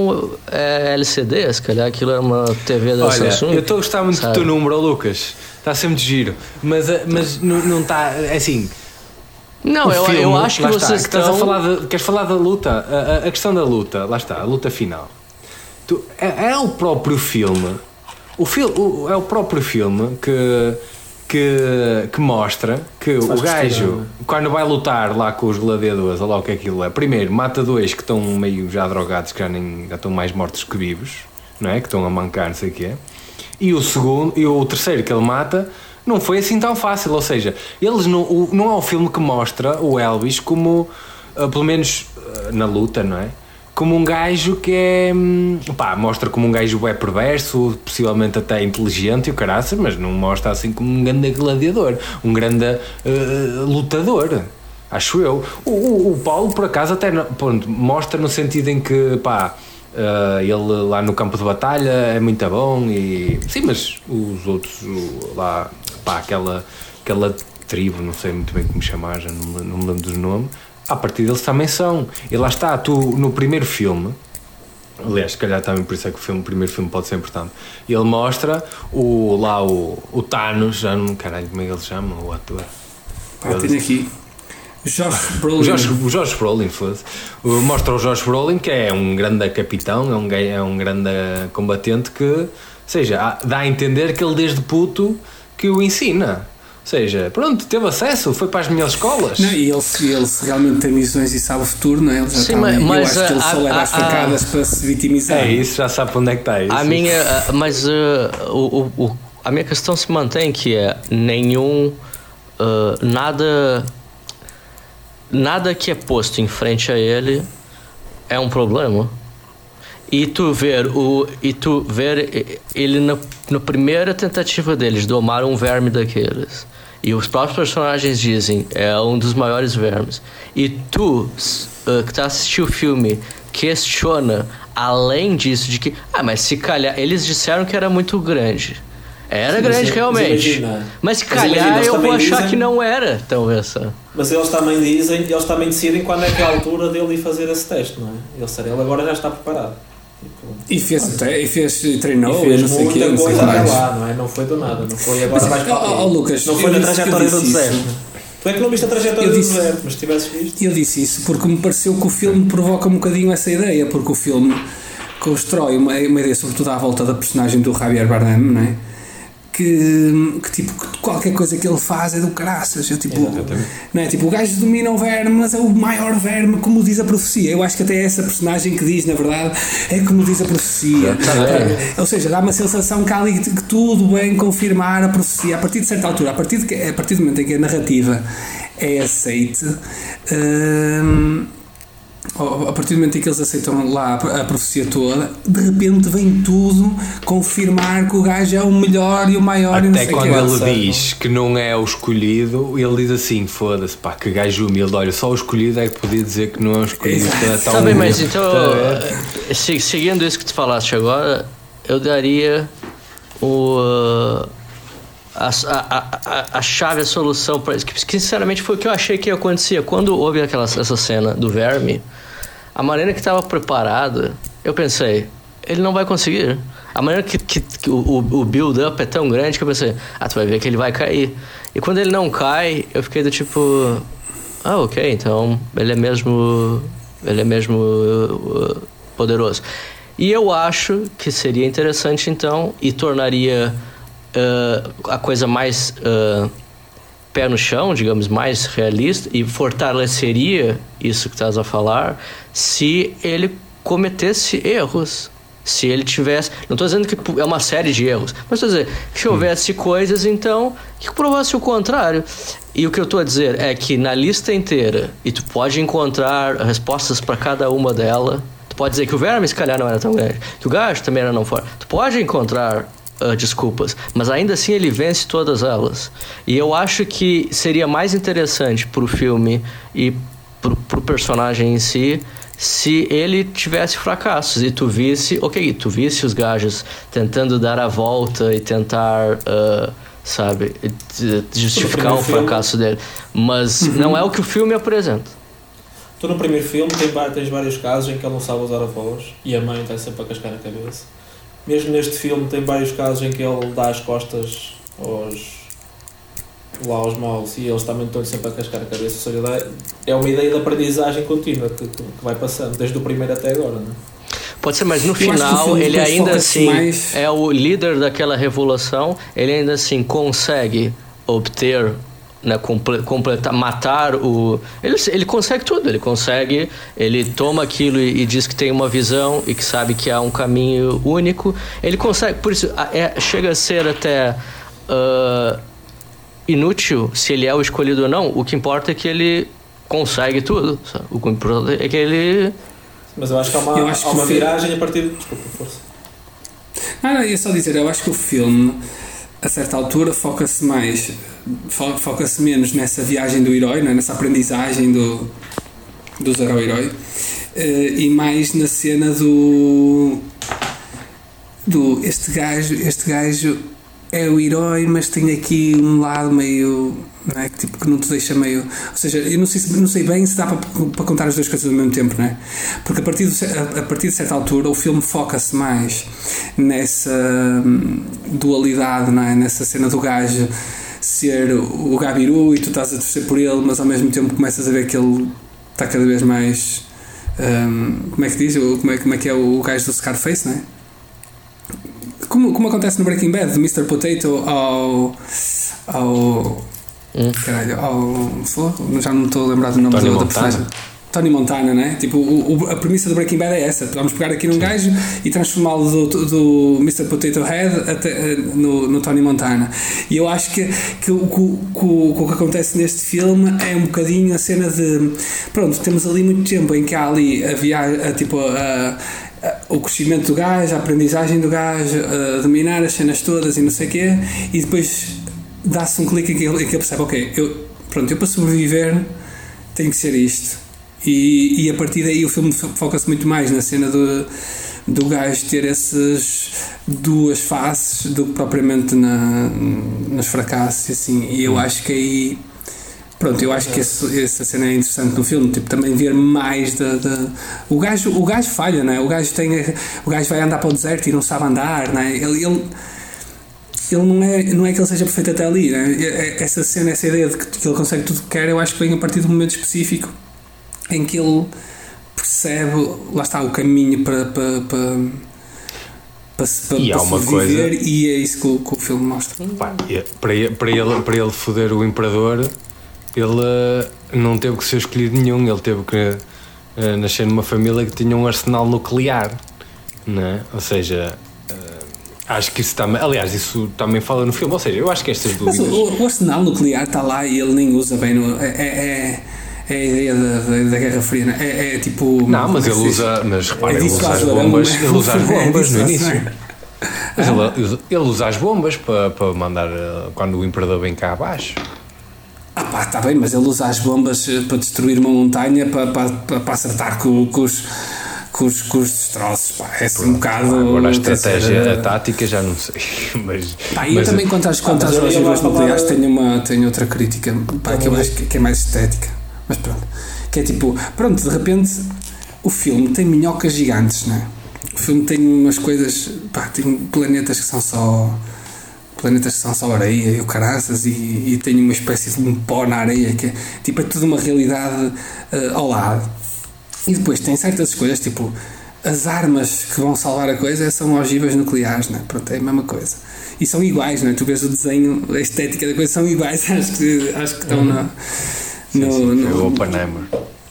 é LCD, se calhar aquilo é uma TV da Samsung. Eu estou a gostar muito do teu número, Lucas. Está sempre de giro. Mas não está. É assim. Não, eu acho que vocês estão... Queres falar da luta? A questão da luta, lá está, a luta final. É o próprio filme. É o próprio filme que mostra que o gajo, quando vai lutar lá com os gladiadores, olha lá o que aquilo é. Primeiro, mata dois que estão meio já drogados, que já estão mais mortos que vivos, não é? Que estão a mancar, não sei o que é. E o terceiro que ele mata não foi assim tão fácil, ou seja, eles não é um filme que mostra o Elvis como, pelo menos na luta, não é? Como um gajo que é... mostra como um gajo é perverso, possivelmente até inteligente e o caraças, mas não mostra assim como um grande gladiador, um grande lutador, acho eu. O Paulo, por acaso, até mostra no sentido em que, ele lá no campo de batalha é muito bom e... Sim, mas os outros lá, aquela tribo, não sei muito bem como chamar, já não me lembro dos nomes, a partir deles também são. E lá está, tu no primeiro filme, aliás, se calhar também por isso é que o primeiro filme pode ser importante, ele mostra o Thanos, já não, caralho, como é que ele chama, o ator? Tenho aqui Josh Brolin. O Josh Brolin, foda-se. Mostra o Josh Brolin, que é um grande capitão, é um grande combatente que, ou seja, dá a entender que ele desde puto que o ensina. Ou seja, pronto, teve acesso, foi para as melhores escolas. Não, e ele realmente tem visões e sabe o futuro, não é? Ele já Sim, mas eu acho que ele só leva as facadas para se vitimizar. É isso, já sabe onde é que está isso. A minha questão se mantém, que é nada que é posto em frente a ele é um problema. E tu ver ele na primeira tentativa deles domar um verme daqueles, e os próprios personagens dizem é um dos maiores vermes, e tu que tá assistindo o filme questiona além disso de que mas se calhar eles disseram que era muito grande. Era grande realmente. Mas se calhar eu vou achar que não era, talvez. Mas eles também decidem quando é que é a altura dele ir fazer esse teste, não é? Ele agora já está preparado. E treinou, e fez não sei muita quê, coisa até lá, não é? Não foi do nada, não foi agora vais para Lucas, não foi na trajetória do deserto. Tu é que não viste a trajetória do deserto, mas se tivesses visto. Eu disse isso porque me pareceu que o filme provoca um bocadinho essa ideia, porque o filme constrói uma ideia sobretudo à volta da personagem do Javier Bardem, não é? Que qualquer coisa que ele faz é do caraças. Não é? Tipo, o gajo domina o verme, mas é o maior verme, como diz a profecia. Eu acho que até é essa personagem que diz, na verdade, é como diz a profecia. Ou seja, dá uma sensação que há ali que tudo bem confirmar a profecia. A partir de certa altura, a partir do momento em que a narrativa é aceite, a partir do momento em que eles aceitam lá a profecia toda, de repente vem tudo confirmar que o gajo é o melhor e o maior. Até e não sei quando que ele diz que não é o escolhido, ele diz assim, foda-se, que gajo humilde, olha, só o escolhido é que podia dizer que não é o escolhido. Está bem, mas então seguindo isso que tu falaste agora, eu daria a chave, a solução para isso, que sinceramente foi o que eu achei que ia acontecer quando houve essa cena do verme. A maneira que estava preparada, eu pensei, ele não vai conseguir. A maneira que o build-up é tão grande que eu pensei, tu vai ver que ele vai cair. E quando ele não cai, eu fiquei do tipo, ok, então ele é mesmo poderoso. E eu acho que seria interessante então, e tornaria a coisa mais pé no chão, digamos, mais realista, e fortaleceria isso que estás a falar, se ele cometesse erros. Se ele tivesse... Não estou dizendo que é uma série de erros, mas estou dizendo que se houvesse coisas, então, que provasse o contrário. E o que eu estou a dizer é que na lista inteira, e tu pode encontrar respostas para cada uma delas, tu pode dizer que o verme, se calhar, não era tão grande, que o gajo também era não forte. Tu pode encontrar desculpas, mas ainda assim ele vence todas elas. E eu acho que seria mais interessante pro filme e pro personagem em si se ele tivesse fracassos e tu visse os gajos tentando dar a volta e tentar, sabe, justificar o fracasso dele. Mas não é o que o filme apresenta. Tu no primeiro filme tens vários casos em que ele não sabe usar a voz e a mãe está sempre a cascar a cabeça. Mesmo neste filme tem vários casos em que ele dá as costas aos maus e eles também estão sempre a cascar a cabeça. Ou seja, é uma ideia de aprendizagem contínua que vai passando, desde o primeiro até agora, não é? Pode ser, mas no final ele ainda assim é o líder daquela revolução, ele ainda assim consegue obter, né, completar, matar o... Ele consegue tudo, ele toma aquilo e diz que tem uma visão e que sabe que há um caminho único, ele consegue, por isso chega a ser até inútil se ele é o escolhido ou não. O que importa é que ele consegue tudo, sabe? O que importa é que ele... Mas eu acho que há uma viragem a partir de... Desculpa, força. Não, ia só dizer, eu acho que o filme, a certa altura, foca-se menos nessa viagem do herói, não é? Nessa aprendizagem do zero-herói, e mais na cena do este gajo é o herói, mas tem aqui um lado meio, não é? Tipo, que não te deixa meio... Ou seja, eu não sei bem se dá para contar as duas coisas ao mesmo tempo, não é? Porque a partir de certa altura o filme foca-se mais nessa dualidade, não é? Nessa cena do gajo ser o Gabiru e tu estás a torcer por ele, mas ao mesmo tempo começas a ver que ele está cada vez mais... como é que diz? Como é que é o gajo do Scarface, não é? Como acontece no Breaking Bad, do Mr. Potato caralho, já não me estou a lembrar do nome da personagem. Tony Montana, né? Tipo, a premissa do Breaking Bad é essa. Vamos pegar aqui num gajo e transformá-lo do Mr. Potato Head até, no Tony Montana. E eu acho que o que acontece neste filme é um bocadinho a cena de... Pronto, temos ali muito tempo em que há ali o crescimento do gajo, a aprendizagem do gajo, a dominar as cenas todas e não sei o quê, e depois dá-se um clique em que ele percebe, ok, eu para sobreviver tenho que ser isto, e a partir daí o filme foca-se muito mais na cena do gajo ter essas duas faces do que propriamente nos fracassos, assim, e eu acho que aí... Pronto, eu acho que essa cena é interessante no filme, tipo, também ver mais o gajo falha, não é? O gajo vai andar para o deserto e não sabe andar, não é? Ele não é que ele seja perfeito até ali, não é? Essa cena, essa ideia de que ele consegue tudo o que quer, eu acho que vem a partir de um momento específico em que ele percebe, lá está, o caminho para sobreviver, e é isso que o filme mostra. Para ele foder o Imperador, ele não teve que ser escolhido nenhum, ele teve que nascer numa família que tinha um arsenal nuclear, não é? Ou seja, acho que isso também, aliás, isso também fala no filme, ou seja, eu acho que estas dúvidas... Mas o arsenal nuclear está lá e ele nem usa bem, é a ideia da Guerra Fria, não é? É tipo... Não, mas ele usa, mas repara, ele usa as bombas no início. Mas ele usa as bombas para mandar quando o Imperador vem cá abaixo. Está bem, mas ele usa as bombas para destruir uma montanha, para acertar com os destroços, é assim um bocado... Agora a estratégia, a tática já não sei, mas eu também quanto às ogivas nucleares tenho outra crítica, que eu acho que é mais estética, mas pronto, que é tipo, de repente o filme tem minhocas gigantes, não é? O filme tem umas coisas, tem planetas que são só areia e o caraças, e tem uma espécie de um pó na areia que é tudo uma realidade ao lado. E depois tem certas escolhas, tipo, as armas que vão salvar a coisa são ogivas nucleares, né? Pronto, é a mesma coisa. E são iguais, não é? Tu vês o desenho, a estética da coisa, são iguais, acho que estão no Oppenheimer.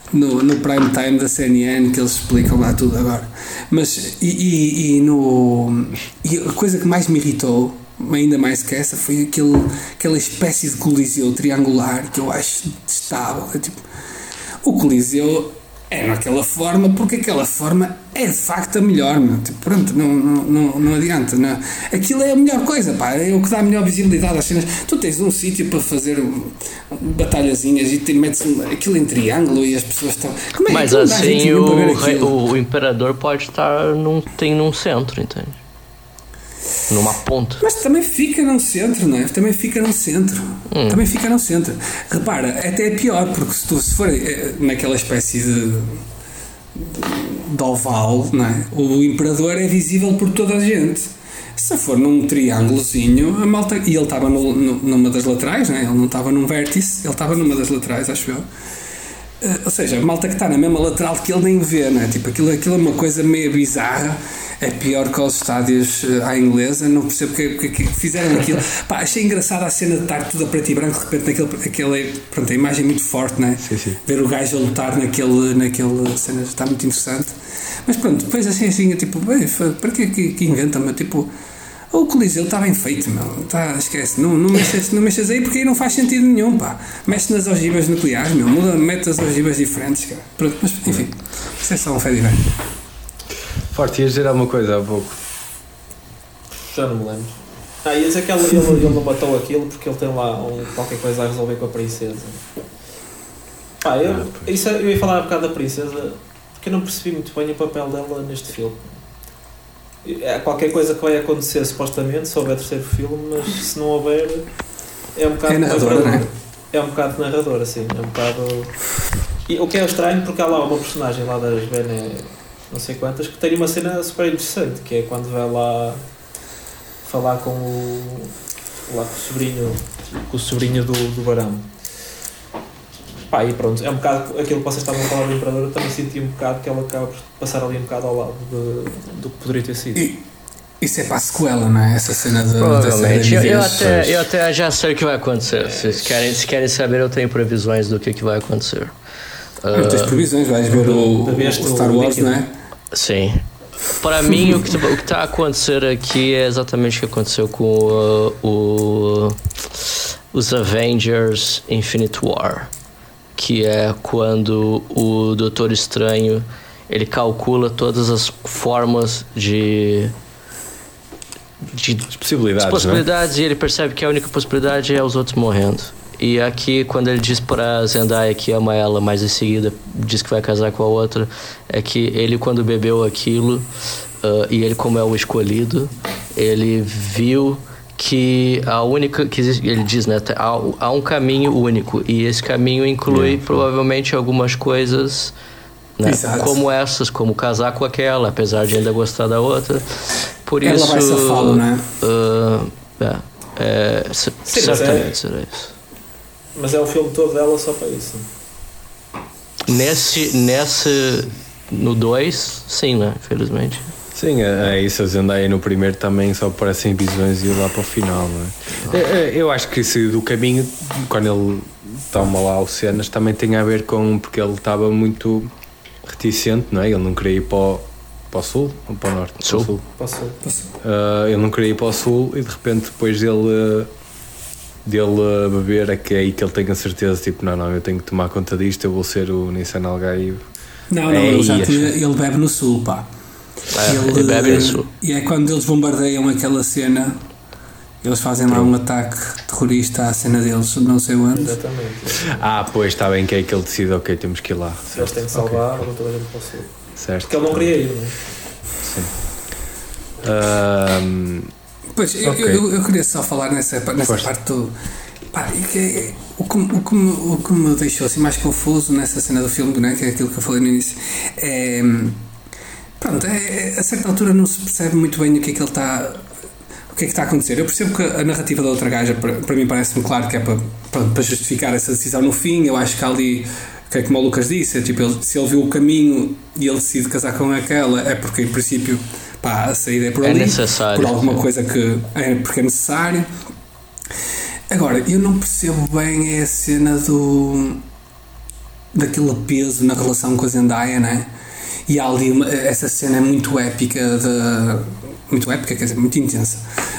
no prime time da CNN, que eles explicam lá tudo agora. Mas e a coisa que mais me irritou, ainda mais que essa, foi aquela espécie de coliseu triangular que eu acho detestável. É tipo, o coliseu é naquela forma porque aquela forma é de facto a melhor, meu. Tipo, pronto, não adianta, não. Aquilo é a melhor coisa, pá, é o que dá a melhor visibilidade às cenas. Tu tens um sítio para fazer batalhazinhas e metes aquilo em triângulo e as pessoas estão... Como é mas que assim o imperador pode estar num centro, entende? Numa ponta. Mas também fica no centro, não é? Também fica no centro. Repara, até é pior, porque se for naquela espécie de oval, não é? O imperador é visível por toda a gente. Se for num triângulozinho, a malta... E ele estava numa das laterais, não é? Ele não estava num vértice, ele estava numa das laterais, acho eu. Ou seja, a malta que está na mesma lateral que ele nem vê, não é? Tipo, aquilo é uma coisa meio bizarra. É pior que os estádios à inglesa. Não percebo que fizeram aquilo. Pá, achei engraçada a cena de estar tudo a preto e branco. De repente pronto, a imagem muito forte, não é? Sim. Ver o gajo a lutar naquele cena está muito interessante. Mas pronto, depois assim tipo, bem, para que inventam? Tipo, o Coliseu está bem feito, meu. Esquece, não mexas aí, porque aí não faz sentido nenhum, pá. Mexe nas ogivas nucleares, meu. Mete as ogivas diferentes, cara. Pronto, mas enfim, isso é só um fé divino. Forte, ias dizer alguma coisa há pouco? Já não me lembro. Ia dizer que ele não matou aquilo porque ele tem lá qualquer coisa a resolver com a princesa. Eu ia falar um bocado da princesa porque eu não percebi muito bem o papel dela neste filme. É qualquer coisa que vai acontecer supostamente se houver terceiro filme, mas se não houver é um bocado narradora, não é? É um bocado narradora, sim. É um bocado... E o que é estranho porque há lá uma personagem lá das Bene não sei quantas que tem uma cena super interessante, que é quando vai lá falar com o sobrinho do barão. Pá, e pronto, é um bocado aquilo que vocês estavam a falar do Imperador. Eu também senti um bocado que ela acaba por passar ali um bocado ao lado do que poderia ter sido. Isso é para a sequela, não é? Essa cena de... Provavelmente. Eu até já sei o que vai acontecer. Se querem saber, eu tenho previsões do que vai acontecer. Tens previsões, vais ver o Star Wars, não é? Sim. Para mim, o que está a acontecer aqui é exatamente o que aconteceu com os Avengers Infinite War, que é quando o Doutor Estranho ele calcula todas as formas de possibilidades, né? E ele percebe que a única possibilidade é os outros morrendo. E aqui, quando ele diz para Zendaya que ama ela, mas em seguida diz que vai casar com a outra, é que ele, quando bebeu aquilo, e ele, como é o escolhido, ele viu que a única... que ele diz, né? Há um caminho único, e esse caminho inclui provavelmente algumas coisas, né, como essas, como casar com aquela, apesar de ainda gostar da outra. Por ela isso... vai safá-lo, né? Certamente será isso. Mas é o filme todo dela só para isso. No 2, sim, né? Infelizmente. Sim, é isso. A Zendaya no primeiro também só aparecem visões e lá para o final, não é? Eu acho que isso do caminho, quando ele toma lá o cenas, também tem a ver com... porque ele estava muito reticente, não é? Ele não queria ir para o sul ou para o norte? Sul. Para o sul. Ele não queria ir para o sul e de repente depois dele beber é aí que ele tem a certeza, tipo, não, eu tenho que tomar conta disto, eu vou ser o Nissan Algaio. Não, ele bebe no sul, pá. Ele bebe no sul. E é quando eles bombardeiam aquela cena, eles fazem lá um ataque terrorista à cena deles, não sei onde. Exatamente. Pois, está bem que é que ele decide, ok, temos que ir lá. Eles têm que salvar, okay. Toda a gente para o sul. Certo. Porque ele não queria ir, não é? Sim. Pois, eu queria só falar nessa parte do... Pá, o que me deixou assim mais confuso nessa cena do filme, né, que é aquilo que eu falei no início, pronto, a certa altura não se percebe muito bem o que é que está a acontecer. Eu percebo que a narrativa da outra gaja, para mim parece-me claro que é para justificar essa decisão no fim. Eu acho que ali, que é como o Lucas disse, se ele viu o caminho e ele decide casar com aquela, é porque em princípio... Pá, a saída é por ali, por alguma coisa porque é necessário. Agora, eu não percebo bem a cena daquele peso na relação com a Zendaya, né? E há ali essa cena é muito épica, quer dizer, muito intensa.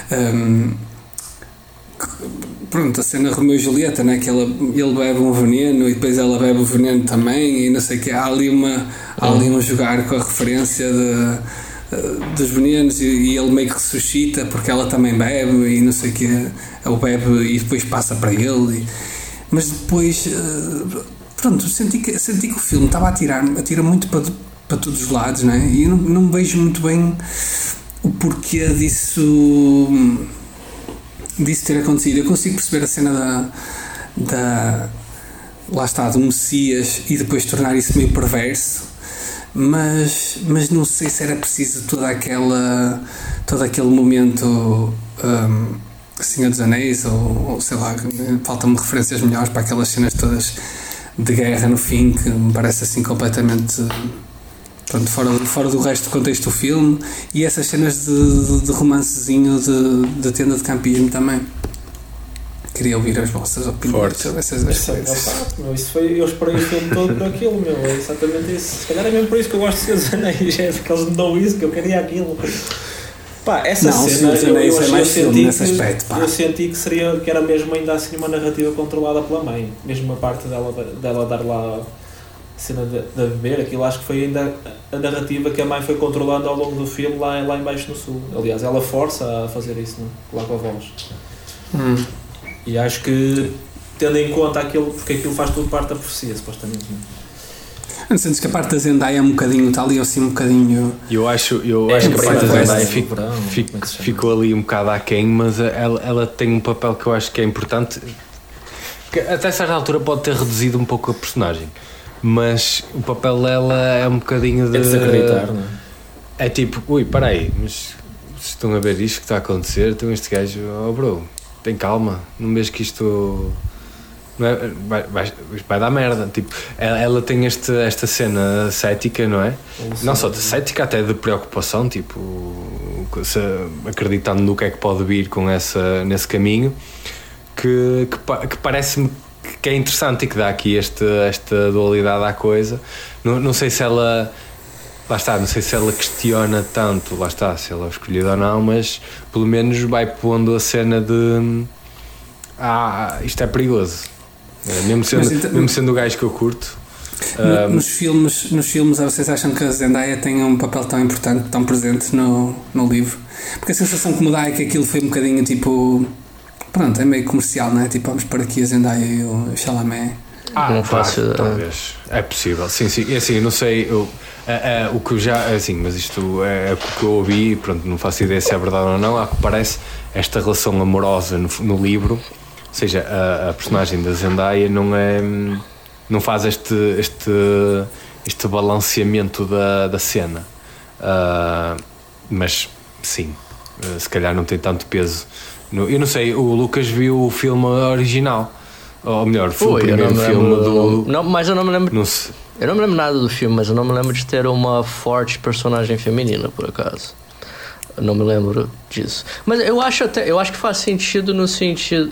Pronto, a cena Romeu e Julieta, né? Que ele bebe um veneno e depois ela bebe o veneno também, e não sei o que. Há ali um jogar com a referência dos venenos, e ele meio que ressuscita porque ela também bebe e não sei o que. Ele bebe e depois passa para ele. Mas depois, pronto, senti que o filme estava a tirar muito para todos os lados, né? E eu não vejo muito bem o porquê disso ter acontecido. Eu consigo perceber a cena lá está, do Messias, e depois tornar isso meio perverso, mas não sei se era preciso todo aquele momento Senhor dos Anéis, ou sei lá, faltam-me referências melhores para aquelas cenas todas de guerra no fim, que me parece assim completamente, pronto, fora do resto do contexto do filme. E essas cenas de romancezinho de tenda de campismo também. Queria ouvir as vossas opiniões sobre essas duas coisas. Eu esperei o filme todo por aquilo, meu. É exatamente isso. Se calhar é mesmo por isso que eu gosto de Senhor dos Anéis. É porque eles me dão isso, que eu queria aquilo. Essa cena, eu senti que era mesmo ainda assim uma narrativa controlada pela mãe. Mesmo a parte dela dar lá a cena de beber, aquilo acho que foi ainda a narrativa que a mãe foi controlando ao longo do filme lá embaixo no sul. Aliás, ela força a fazer isso, não? Lá com a voz. E acho que, tendo em conta aquilo, porque aquilo faz tudo parte da profecia, supostamente. Não sentes que a parte da Zendaya é um bocadinho, está ali assim um bocadinho. Eu acho que a parte da Zendaya ficou ali um bocado aquém, mas ela tem um papel que eu acho que é importante, que até certa altura pode ter reduzido um pouco a personagem, mas o papel dela é um bocadinho de desacreditar, não é? É tipo, para aí, mas estão a ver isto que está a acontecer, então este gajo, bro, tem calma, não vejo que isto não é, vai dar merda. Tipo, ela tem esta cena cética, não é? Não só de cética, até de preocupação, tipo, acreditando no que é que pode vir com nesse caminho, que parece-me que é interessante e que dá aqui esta dualidade à coisa. Não sei se ela... Lá está, não sei se ela questiona tanto, lá está, se ela é escolhida ou não, mas pelo menos vai pondo a cena de isto é perigoso, mesmo sendo o gajo que eu curto. Nos filmes, vocês acham que a Zendaya tem um papel tão importante, tão presente no livro? Porque a sensação que me dá é que aquilo foi um bocadinho tipo, pronto, é meio comercial, não é? Tipo, vamos para aqui a Zendaya e o Chalamet. Não faço, talvez, é possível, sim, e assim, não sei, o que eu já, assim, mas isto é o que eu ouvi e pronto, não faço ideia se é verdade ou não. Há que parece esta relação amorosa no livro, ou seja, a personagem da Zendaya não faz este balanceamento da cena, mas sim, se calhar não tem tanto peso. Eu não sei, o Lucas viu o filme original, ou melhor, foi o primeiro filme do... Não, mas eu não me lembro... Eu não me lembro nada do filme, mas eu não me lembro de ter uma forte personagem feminina, por acaso. Eu não me lembro disso. Mas eu acho que faz sentido no sentido...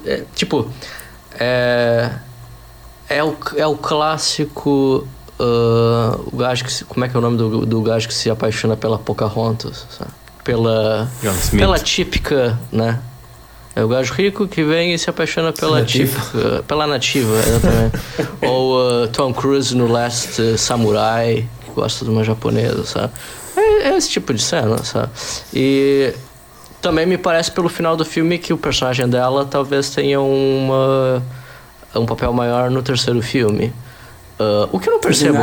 É o clássico... o gajo que... Como é que é o nome do gajo que se apaixona pela Pocahontas? Sabe? Pela típica, né? É o gajo rico que vem e se apaixona pela nativa, exatamente. Ou Tom Cruise no Last Samurai, que gosta de uma japonesa, sabe? É esse tipo de cena, sabe? E também me parece pelo final do filme que o personagem dela talvez tenha um papel maior no terceiro filme. O que eu não percebo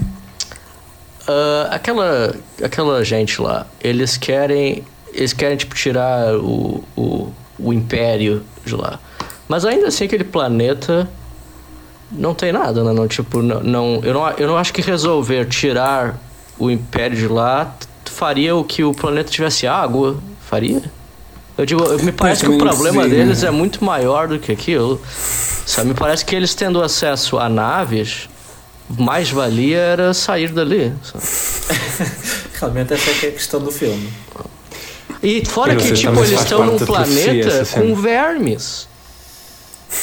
aquela gente lá, eles querem tipo tirar o império de lá, mas ainda assim aquele planeta não tem nada, né? Eu não acho que resolver tirar o império de lá faria o que o planeta tivesse água, faria? Me parece que o problema deles é muito maior do que aquilo, sabe? Me parece que eles tendo acesso a naves, mais valia era sair dali, sabe? Realmente essa é que é a questão do filme. E fora que, tipo, eles estão num planeta com vermes.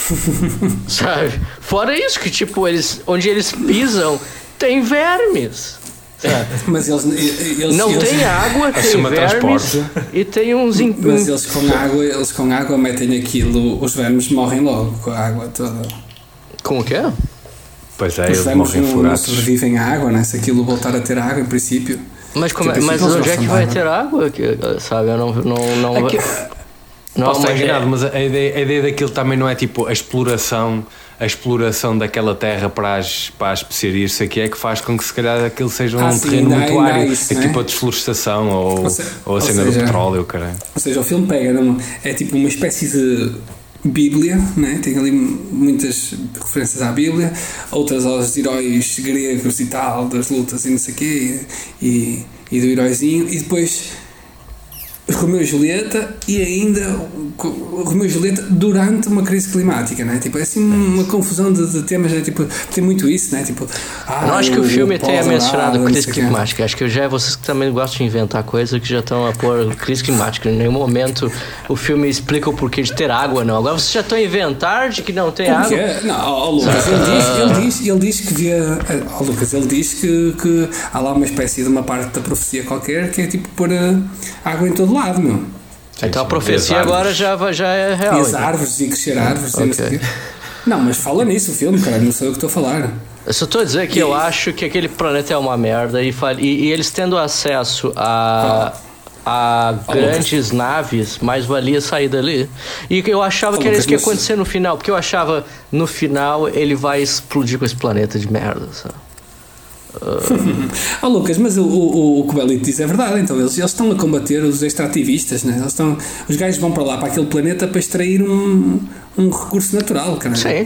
Sabe? Fora isso, que tipo, onde eles pisam, tem vermes. Sabe? Mas eles não tem água, tem vermes e tem uns... Mas eles com água metem aquilo, os vermes morrem logo com a água toda. Com o quê? Pois é, os eles vermes morrem não afogados. sobrevivem à água, né? Se aquilo voltar a ter água, em princípio... Mas, mas onde é que vai ter água? Sabe, eu não Posso estar enganado, mas a ideia daquilo também não é tipo a exploração daquela terra para as especiarias, isso aqui é que faz com que se calhar aquilo seja um terreno muito árido, é tipo a desflorestação ou a cena do petróleo, caralho. Ou seja, o filme pega, é tipo uma espécie de Bíblia, né? Tem ali muitas referências à Bíblia, outras aos heróis gregos e tal, das lutas e não sei o quê, e do heróizinho, e depois Romeu e Julieta, e ainda Romeu e Julieta durante uma crise climática, né? Tipo, é assim uma confusão de temas, né? Tipo, tem muito isso, né? Tipo, não acho que o filme tenha mencionado crise climática, acho que já é vocês que também gostam de inventar coisas que já estão a pôr crise climática. Em nenhum momento o filme explica o porquê de ter água, não. Agora vocês já estão a inventar de que não tem água. Não, Lucas, ele diz que via. Lucas, ele diz que há lá uma espécie de uma parte da profecia qualquer que é tipo pôr água em todo lado, meu. Então a profecia agora já é real. E as árvores e crescer árvores. Okay. Não, mas fala nisso o filme, cara, não sei o que estou a falar. Eu só estou a dizer que eu acho que aquele planeta é uma merda e eles tendo acesso a grandes naves, mais valia sair dali. E eu achava que era isso que ia acontecer no final, porque eu achava no final ele vai explodir com esse planeta de merda, sabe? Lucas, mas o que o Belito diz é verdade. Então eles estão a combater os extrativistas, né? Os gajos vão para lá, para aquele planeta, para extrair um recurso natural, cara. Sim.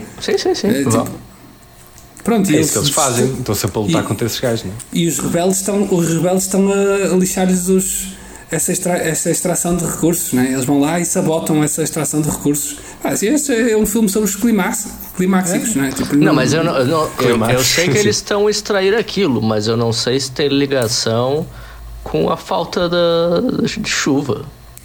Pronto, é isso que eles fazem, estão sempre a lutar contra esses gajos, não é? E os rebeldes estão a lixar-lhes essa extração de recursos, né? Eles vão lá e sabotam essa extração de recursos. Este é um filme sobre os climáxicos, né? Tipo, não, mas eu sei que eles estão a extrair aquilo, mas eu não sei se tem ligação com a falta de chuva.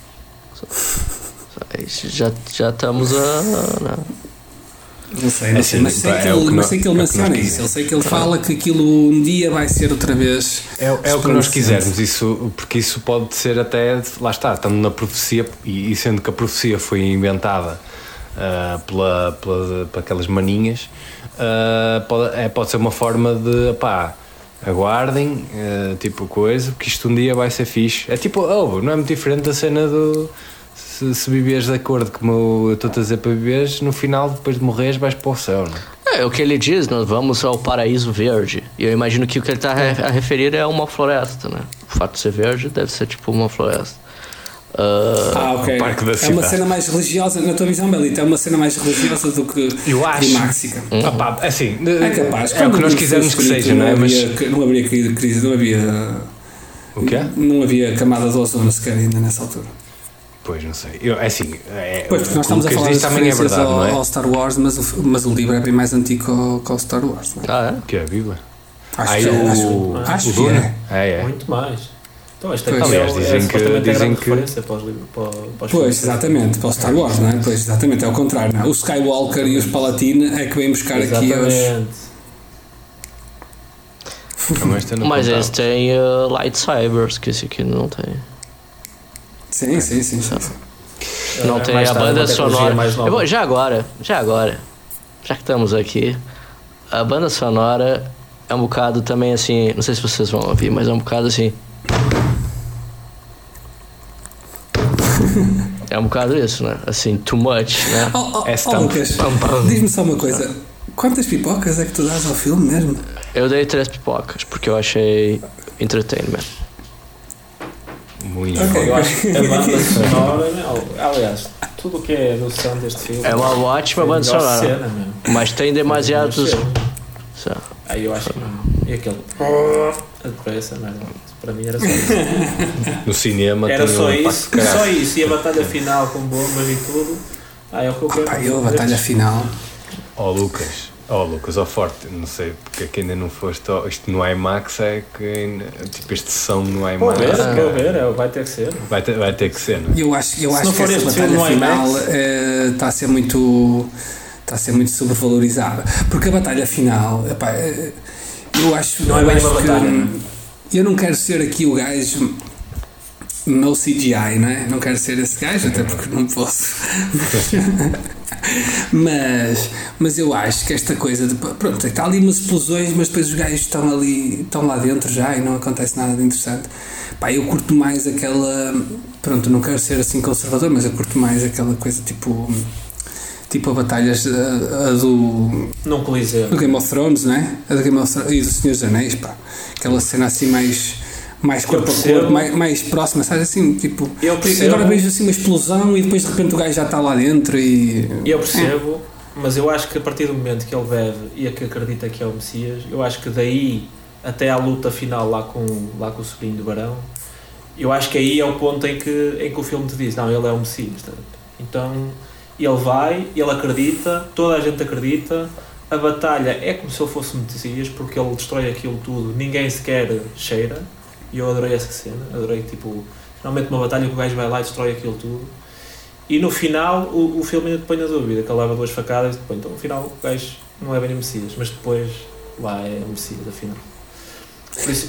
Já estamos a... Não sei, mas sei que ele menciona isso. Eu sei que ele fala que aquilo um dia vai ser outra vez. É o que nós quisermos, porque isso pode ser até, lá está, estando na profecia, e sendo que a profecia foi inventada pela aquelas maninhas, pode ser uma forma de, aguardem, tipo coisa, porque isto um dia vai ser fixe. É tipo, não é muito diferente da cena do... Se viveres de acordo como eu estou a dizer para viveres, no final, depois de morreres, vais para o céu, não é? O que ele diz, nós vamos ao paraíso verde. E eu imagino que o que ele está a referir é uma floresta, né? O fato de ser verde deve ser tipo uma floresta. Ok. Parque da cidade. É uma cena mais religiosa, na tua visão, Belito, é uma cena mais religiosa do que climáxica. Assim, é capaz. É o que nós quisermos que seja, não é? Mas não haveria crise, não havia... O quê? Não havia camada de ozono sequer ainda nessa altura. Pois, não sei. Pois, porque nós estamos a falar de também é verdade, não é? ao Star Wars, mas o livro é bem mais antigo que o Star Wars, não é? É? Que é a Bíblia? Acho que é. É. Muito mais. Então, esta aliás, dizem que referência para os livros. Pois, exatamente, para o Star Wars, não é? Pois, exatamente, é o contrário, não é? O Skywalker e os Palatine é que vêm buscar aqui aos... Mas eles têm lightsabers, que esse aqui não tem. Sim. Não tem a banda sonora. Já agora, já que estamos aqui, a banda sonora é um bocado também assim, não sei se vocês vão ouvir, mas é um bocado assim. É um bocado isso, né? Assim, too much, né? Lucas, diz-me só uma coisa. Quantas pipocas é que tu dás ao filme mesmo? Eu dei 3 pipocas, porque eu achei entertainment. Muito bom. Eu acho que a banda sonora, aliás, tudo o que é noção deste filme é uma ótima banda sonora, cena, mas tem demasiados. Aí eu acho que não. E aquele essa merda, para mim era só isso. No cinema era só isso, e a batalha final com bombas e tudo. É o que eu quero. A batalha final. Lucas, forte, não sei porque é que ainda não foste. Isto no IMAX é que tipo este som no IMAX. Vou ver, vai ter que ser. Vai ter que ser, não? Eu acho que essa batalha final está a ser muito está a ser muito sobrevalorizada. Porque a batalha final, epá, eu acho. Não é bem uma batalha, não é? Eu não quero ser aqui o gajo no CGI, não é? Não quero ser esse gajo, até porque não posso. mas eu acho que esta coisa de, pronto, está ali umas explosões, mas depois os gajos estão lá dentro já e não acontece nada de interessante. Pá, eu curto mais aquela, pronto, não quero ser assim conservador, mas eu curto mais aquela coisa tipo a batalhas Não Coliseu. do Game of Thrones, não é? A do Game of Thrones e do Senhor dos Anéis, pá, aquela cena assim mais corpo a corpo, mais próxima, sabe, assim, tipo, agora vejo assim uma explosão e depois de repente o gajo já está lá dentro e... Eu percebo, mas eu acho que a partir do momento que ele bebe e que acredita que é o Messias, eu acho que daí até à luta final lá com o sobrinho do Barão, eu acho que aí é o ponto em que o filme te diz, não, ele é o Messias, tá? Então ele vai, ele acredita, toda a gente acredita, a batalha é como se ele fosse Messias, porque ele destrói aquilo tudo, ninguém sequer cheira. E eu adorei essa cena, adorei, tipo, finalmente uma batalha que o gajo vai lá e destrói aquilo tudo. E no final, o filme ainda te põe na dúvida, que ele leva 2 facadas e depois, então no final o gajo não é bem o Messias, mas depois lá é o Messias, afinal. Por isso,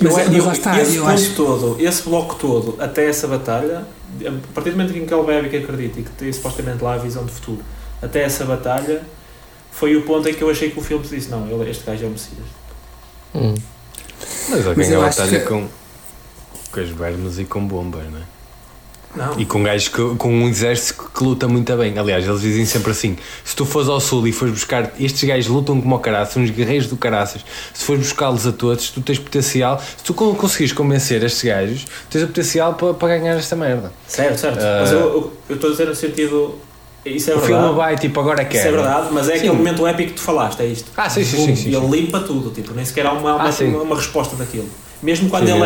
esse bloco todo, até essa batalha, a partir do momento em que ele bebe e que acredita e que tem supostamente lá a visão de futuro, até essa batalha, foi o ponto em que eu achei que o filme disse, não, este gajo é o Messias. Mas alguém a batalha com as vermes e com bombas, não é? Não. E com gajos com um exército que luta muito bem. Aliás, eles dizem sempre assim: se tu fores ao sul e fores buscar, estes gajos lutam como o caraças, são uns guerreiros do caraças. Se fores buscá-los a todos, tu tens potencial. Se tu conseguires convencer estes gajos, tens o potencial para ganhar esta merda. Certo. Mas eu estou a dizer no sentido. Isso é verdade. O filme vai tipo agora quer. Isso é verdade, mas é aquele momento épico que tu falaste, é isto. Sim. E ele limpa tudo, tipo, nem sequer há uma resposta daquilo. Mesmo quando ele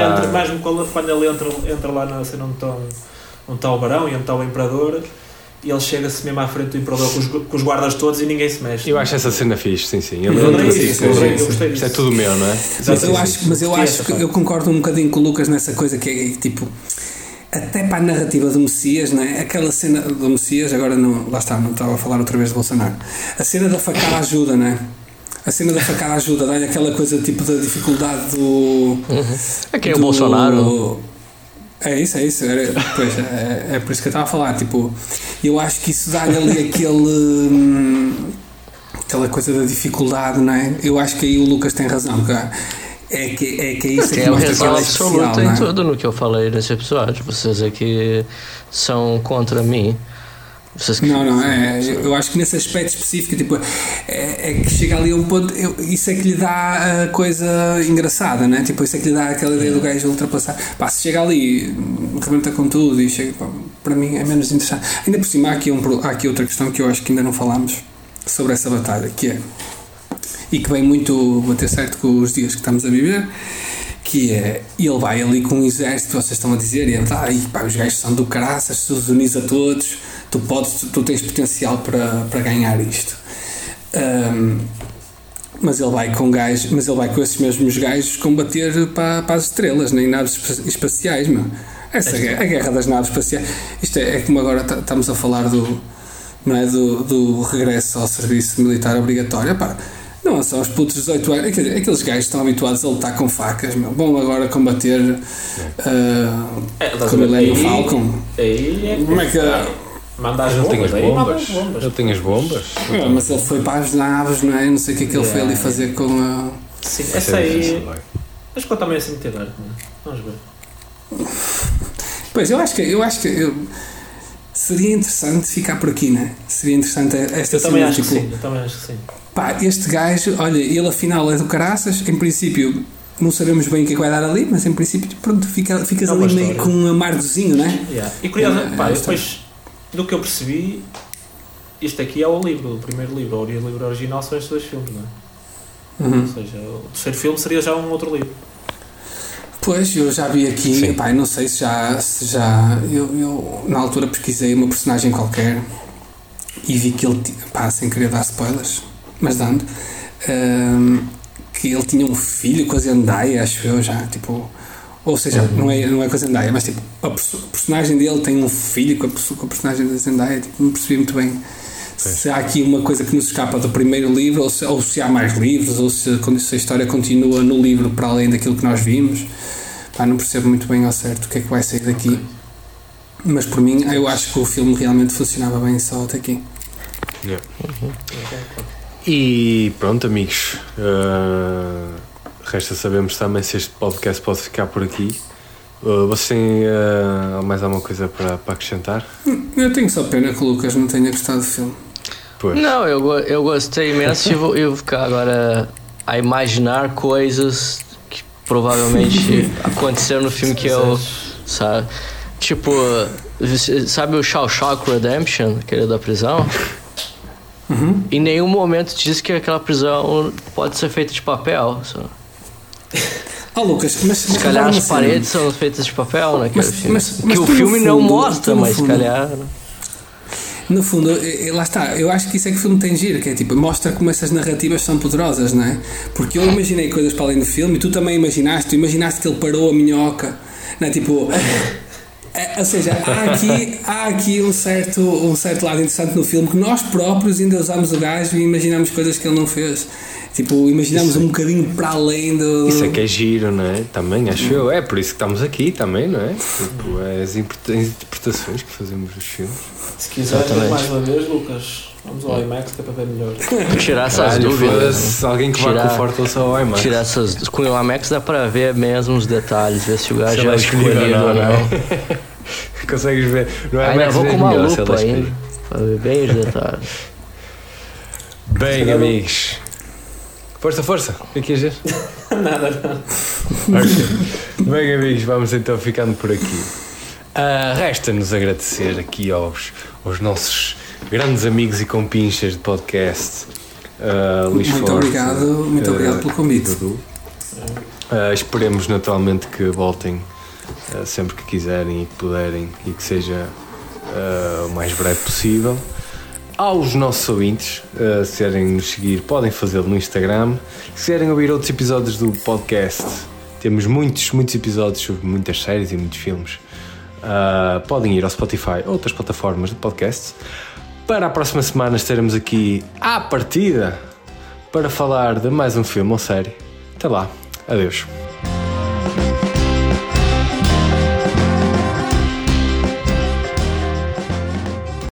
entra lá na cena onde está o Barão e onde está o Imperador, e ele chega-se mesmo à frente do Imperador com os guardas todos e ninguém se mexe. Eu acho essa cena fixe, sim. Eu gostei disso. Isto é tudo meu, não é? Mas eu acho que eu concordo um bocadinho com o Lucas nessa coisa que é tipo, até para a narrativa do Messias, não é? Aquela cena do Messias, agora não, lá está, não estava a falar outra vez de Bolsonaro. A cena da facada ajuda, não é? A cena da facada ajuda, dá-lhe aquela coisa tipo da dificuldade do... É quem é o Bolsonaro? É isso. Pois, é por isso que eu estava a falar. Tipo, eu acho que isso dá-lhe ali aquela coisa da dificuldade, não é? Eu acho que aí o Lucas tem razão. É que é isso que mostra que ela é especial, absoluta não é? em tudo no que eu falei nesse episódio. Vocês aqui são contra mim. Não, eu acho que nesse aspecto específico, tipo, é que chega ali a um ponto, isso é que lhe dá a coisa engraçada, né? Tipo, isso é que lhe dá aquela ideia do gajo ultrapassar. Pá, se chega ali, rebenta com tudo e chega, pá, para mim é menos interessante. Ainda por cima, há aqui outra questão que eu acho que ainda não falámos sobre essa batalha, que é, e que vem muito bater certo com os dias que estamos a viver, que é, ele vai ali com um exército, vocês estão a dizer, e ele está aí, pá, os gajos são do caraças, se os unis a todos, tu tens potencial para ganhar isto. Mas ele vai com esses mesmos gajos combater para as estrelas, nem naves espaciais, meu. A guerra das naves espaciais, isto é como agora estamos a falar do regresso ao serviço militar obrigatório. Pá, não são os putos de 18 anos, aqueles gajos estão habituados a lutar com facas, meu. Vão agora combater com o Millennium Falcon. Como é que eu tenho as bombas. Mas ele foi para as naves, não é? Não sei o que é que ele foi ali fazer com a... Sim, essa aí... Mas quanto também é assim muito aberto, não é? Vamos ver. Pois, eu acho que seria interessante ficar por aqui, não é? Seria interessante esta cena. Eu também acho que sim. Pá, este gajo, olha, ele afinal é do caraças, em princípio... Não sabemos bem o que é que vai dar ali, mas em princípio, pronto, ficas ali meio com um amargozinho, não é? Yeah. E curioso, depois... Do que eu percebi, isto aqui é o primeiro livro. O livro original são estes 2 filmes, não é? Ou seja, o terceiro filme seria já um outro livro. Pois, eu já vi aqui, pá, não sei se já eu na altura pesquisei uma personagem qualquer e vi que ele, pá, sem querer dar spoilers, mas dando, que ele tinha um filho com a Zendaya, acho eu já, tipo... Ou seja, não é com a Zendaya, mas tipo, a personagem dele tem um filho com a personagem da Zendaya, tipo, não percebi muito bem se há aqui uma coisa que nos escapa do primeiro livro, ou se há mais livros, ou se a história continua no livro para além daquilo que nós vimos. Pá, não percebo muito bem ao certo o que é que vai sair daqui. Mas por mim, eu acho que o filme realmente funcionava bem só até aqui. Yeah. E pronto, amigos, resta sabermos também se este podcast pode ficar por aqui. Vocês têm mais alguma coisa para acrescentar? Eu tenho só pena que o Lucas não tenha gostado do filme. Pois. Não, eu gostei imenso e vou ficar agora a imaginar coisas que provavelmente aconteceram no filme que eu, sabe? Tipo, sabe o Shawshank Redemption, aquele da prisão? Uhum. Em nenhum momento diz que aquela prisão pode ser feita de papel. Sabe? Lucas, mas Se calhar as paredes são feitas de papel naquele filme. Mas que o tu, filme não fundo, mostra, mas se calhar. No fundo, lá está, eu acho que isso é que o filme tem giro, que é tipo, mostra como essas narrativas são poderosas, não é? Porque eu imaginei coisas para além do filme e tu também imaginaste que ele parou a minhoca, não é? Tipo. Ou seja, há aqui um certo lado interessante no filme que nós próprios ainda usamos o gajo e imaginamos coisas que ele não fez. Tipo, imaginamos um bocadinho para além do... Isso é que é giro, não é? Também, acho eu. É por isso que estamos aqui também, não é? Tipo, é as interpretações que fazemos dos filmes. Se quiser ver mais uma vez, Lucas, vamos ao IMAX que é para ver melhor. Tirar essas dúvidas. Alguém que vá com forte ou só ao IMAX. Tirar essas... Com o IMAX dá para ver mesmo os detalhes, ver se o gajo já é escolhido ou não. Consegues ver? No Ainda IMAX vou com é uma melhor, se lupa ela ainda, escolhe. para ver bem os detalhes. Bem, amigos. Força. O que é que ias dizer? Nada, não. Okay. Bem, amigos, vamos então ficando por aqui. Resta-nos agradecer aqui aos nossos grandes amigos e compinchas de podcast. Luís Muito Forte, muito obrigado pelo convite. Dudu. Esperemos naturalmente que voltem sempre que quiserem e que puderem e que seja o mais breve possível. Aos nossos ouvintes, se querem nos seguir, podem fazê-lo no Instagram. Se quiserem ouvir outros episódios do podcast, temos muitos episódios sobre muitas séries e muitos filmes. Podem ir ao Spotify ou outras plataformas de podcast. Para a próxima semana estaremos aqui à partida para falar de mais um filme ou série. Até lá, adeus.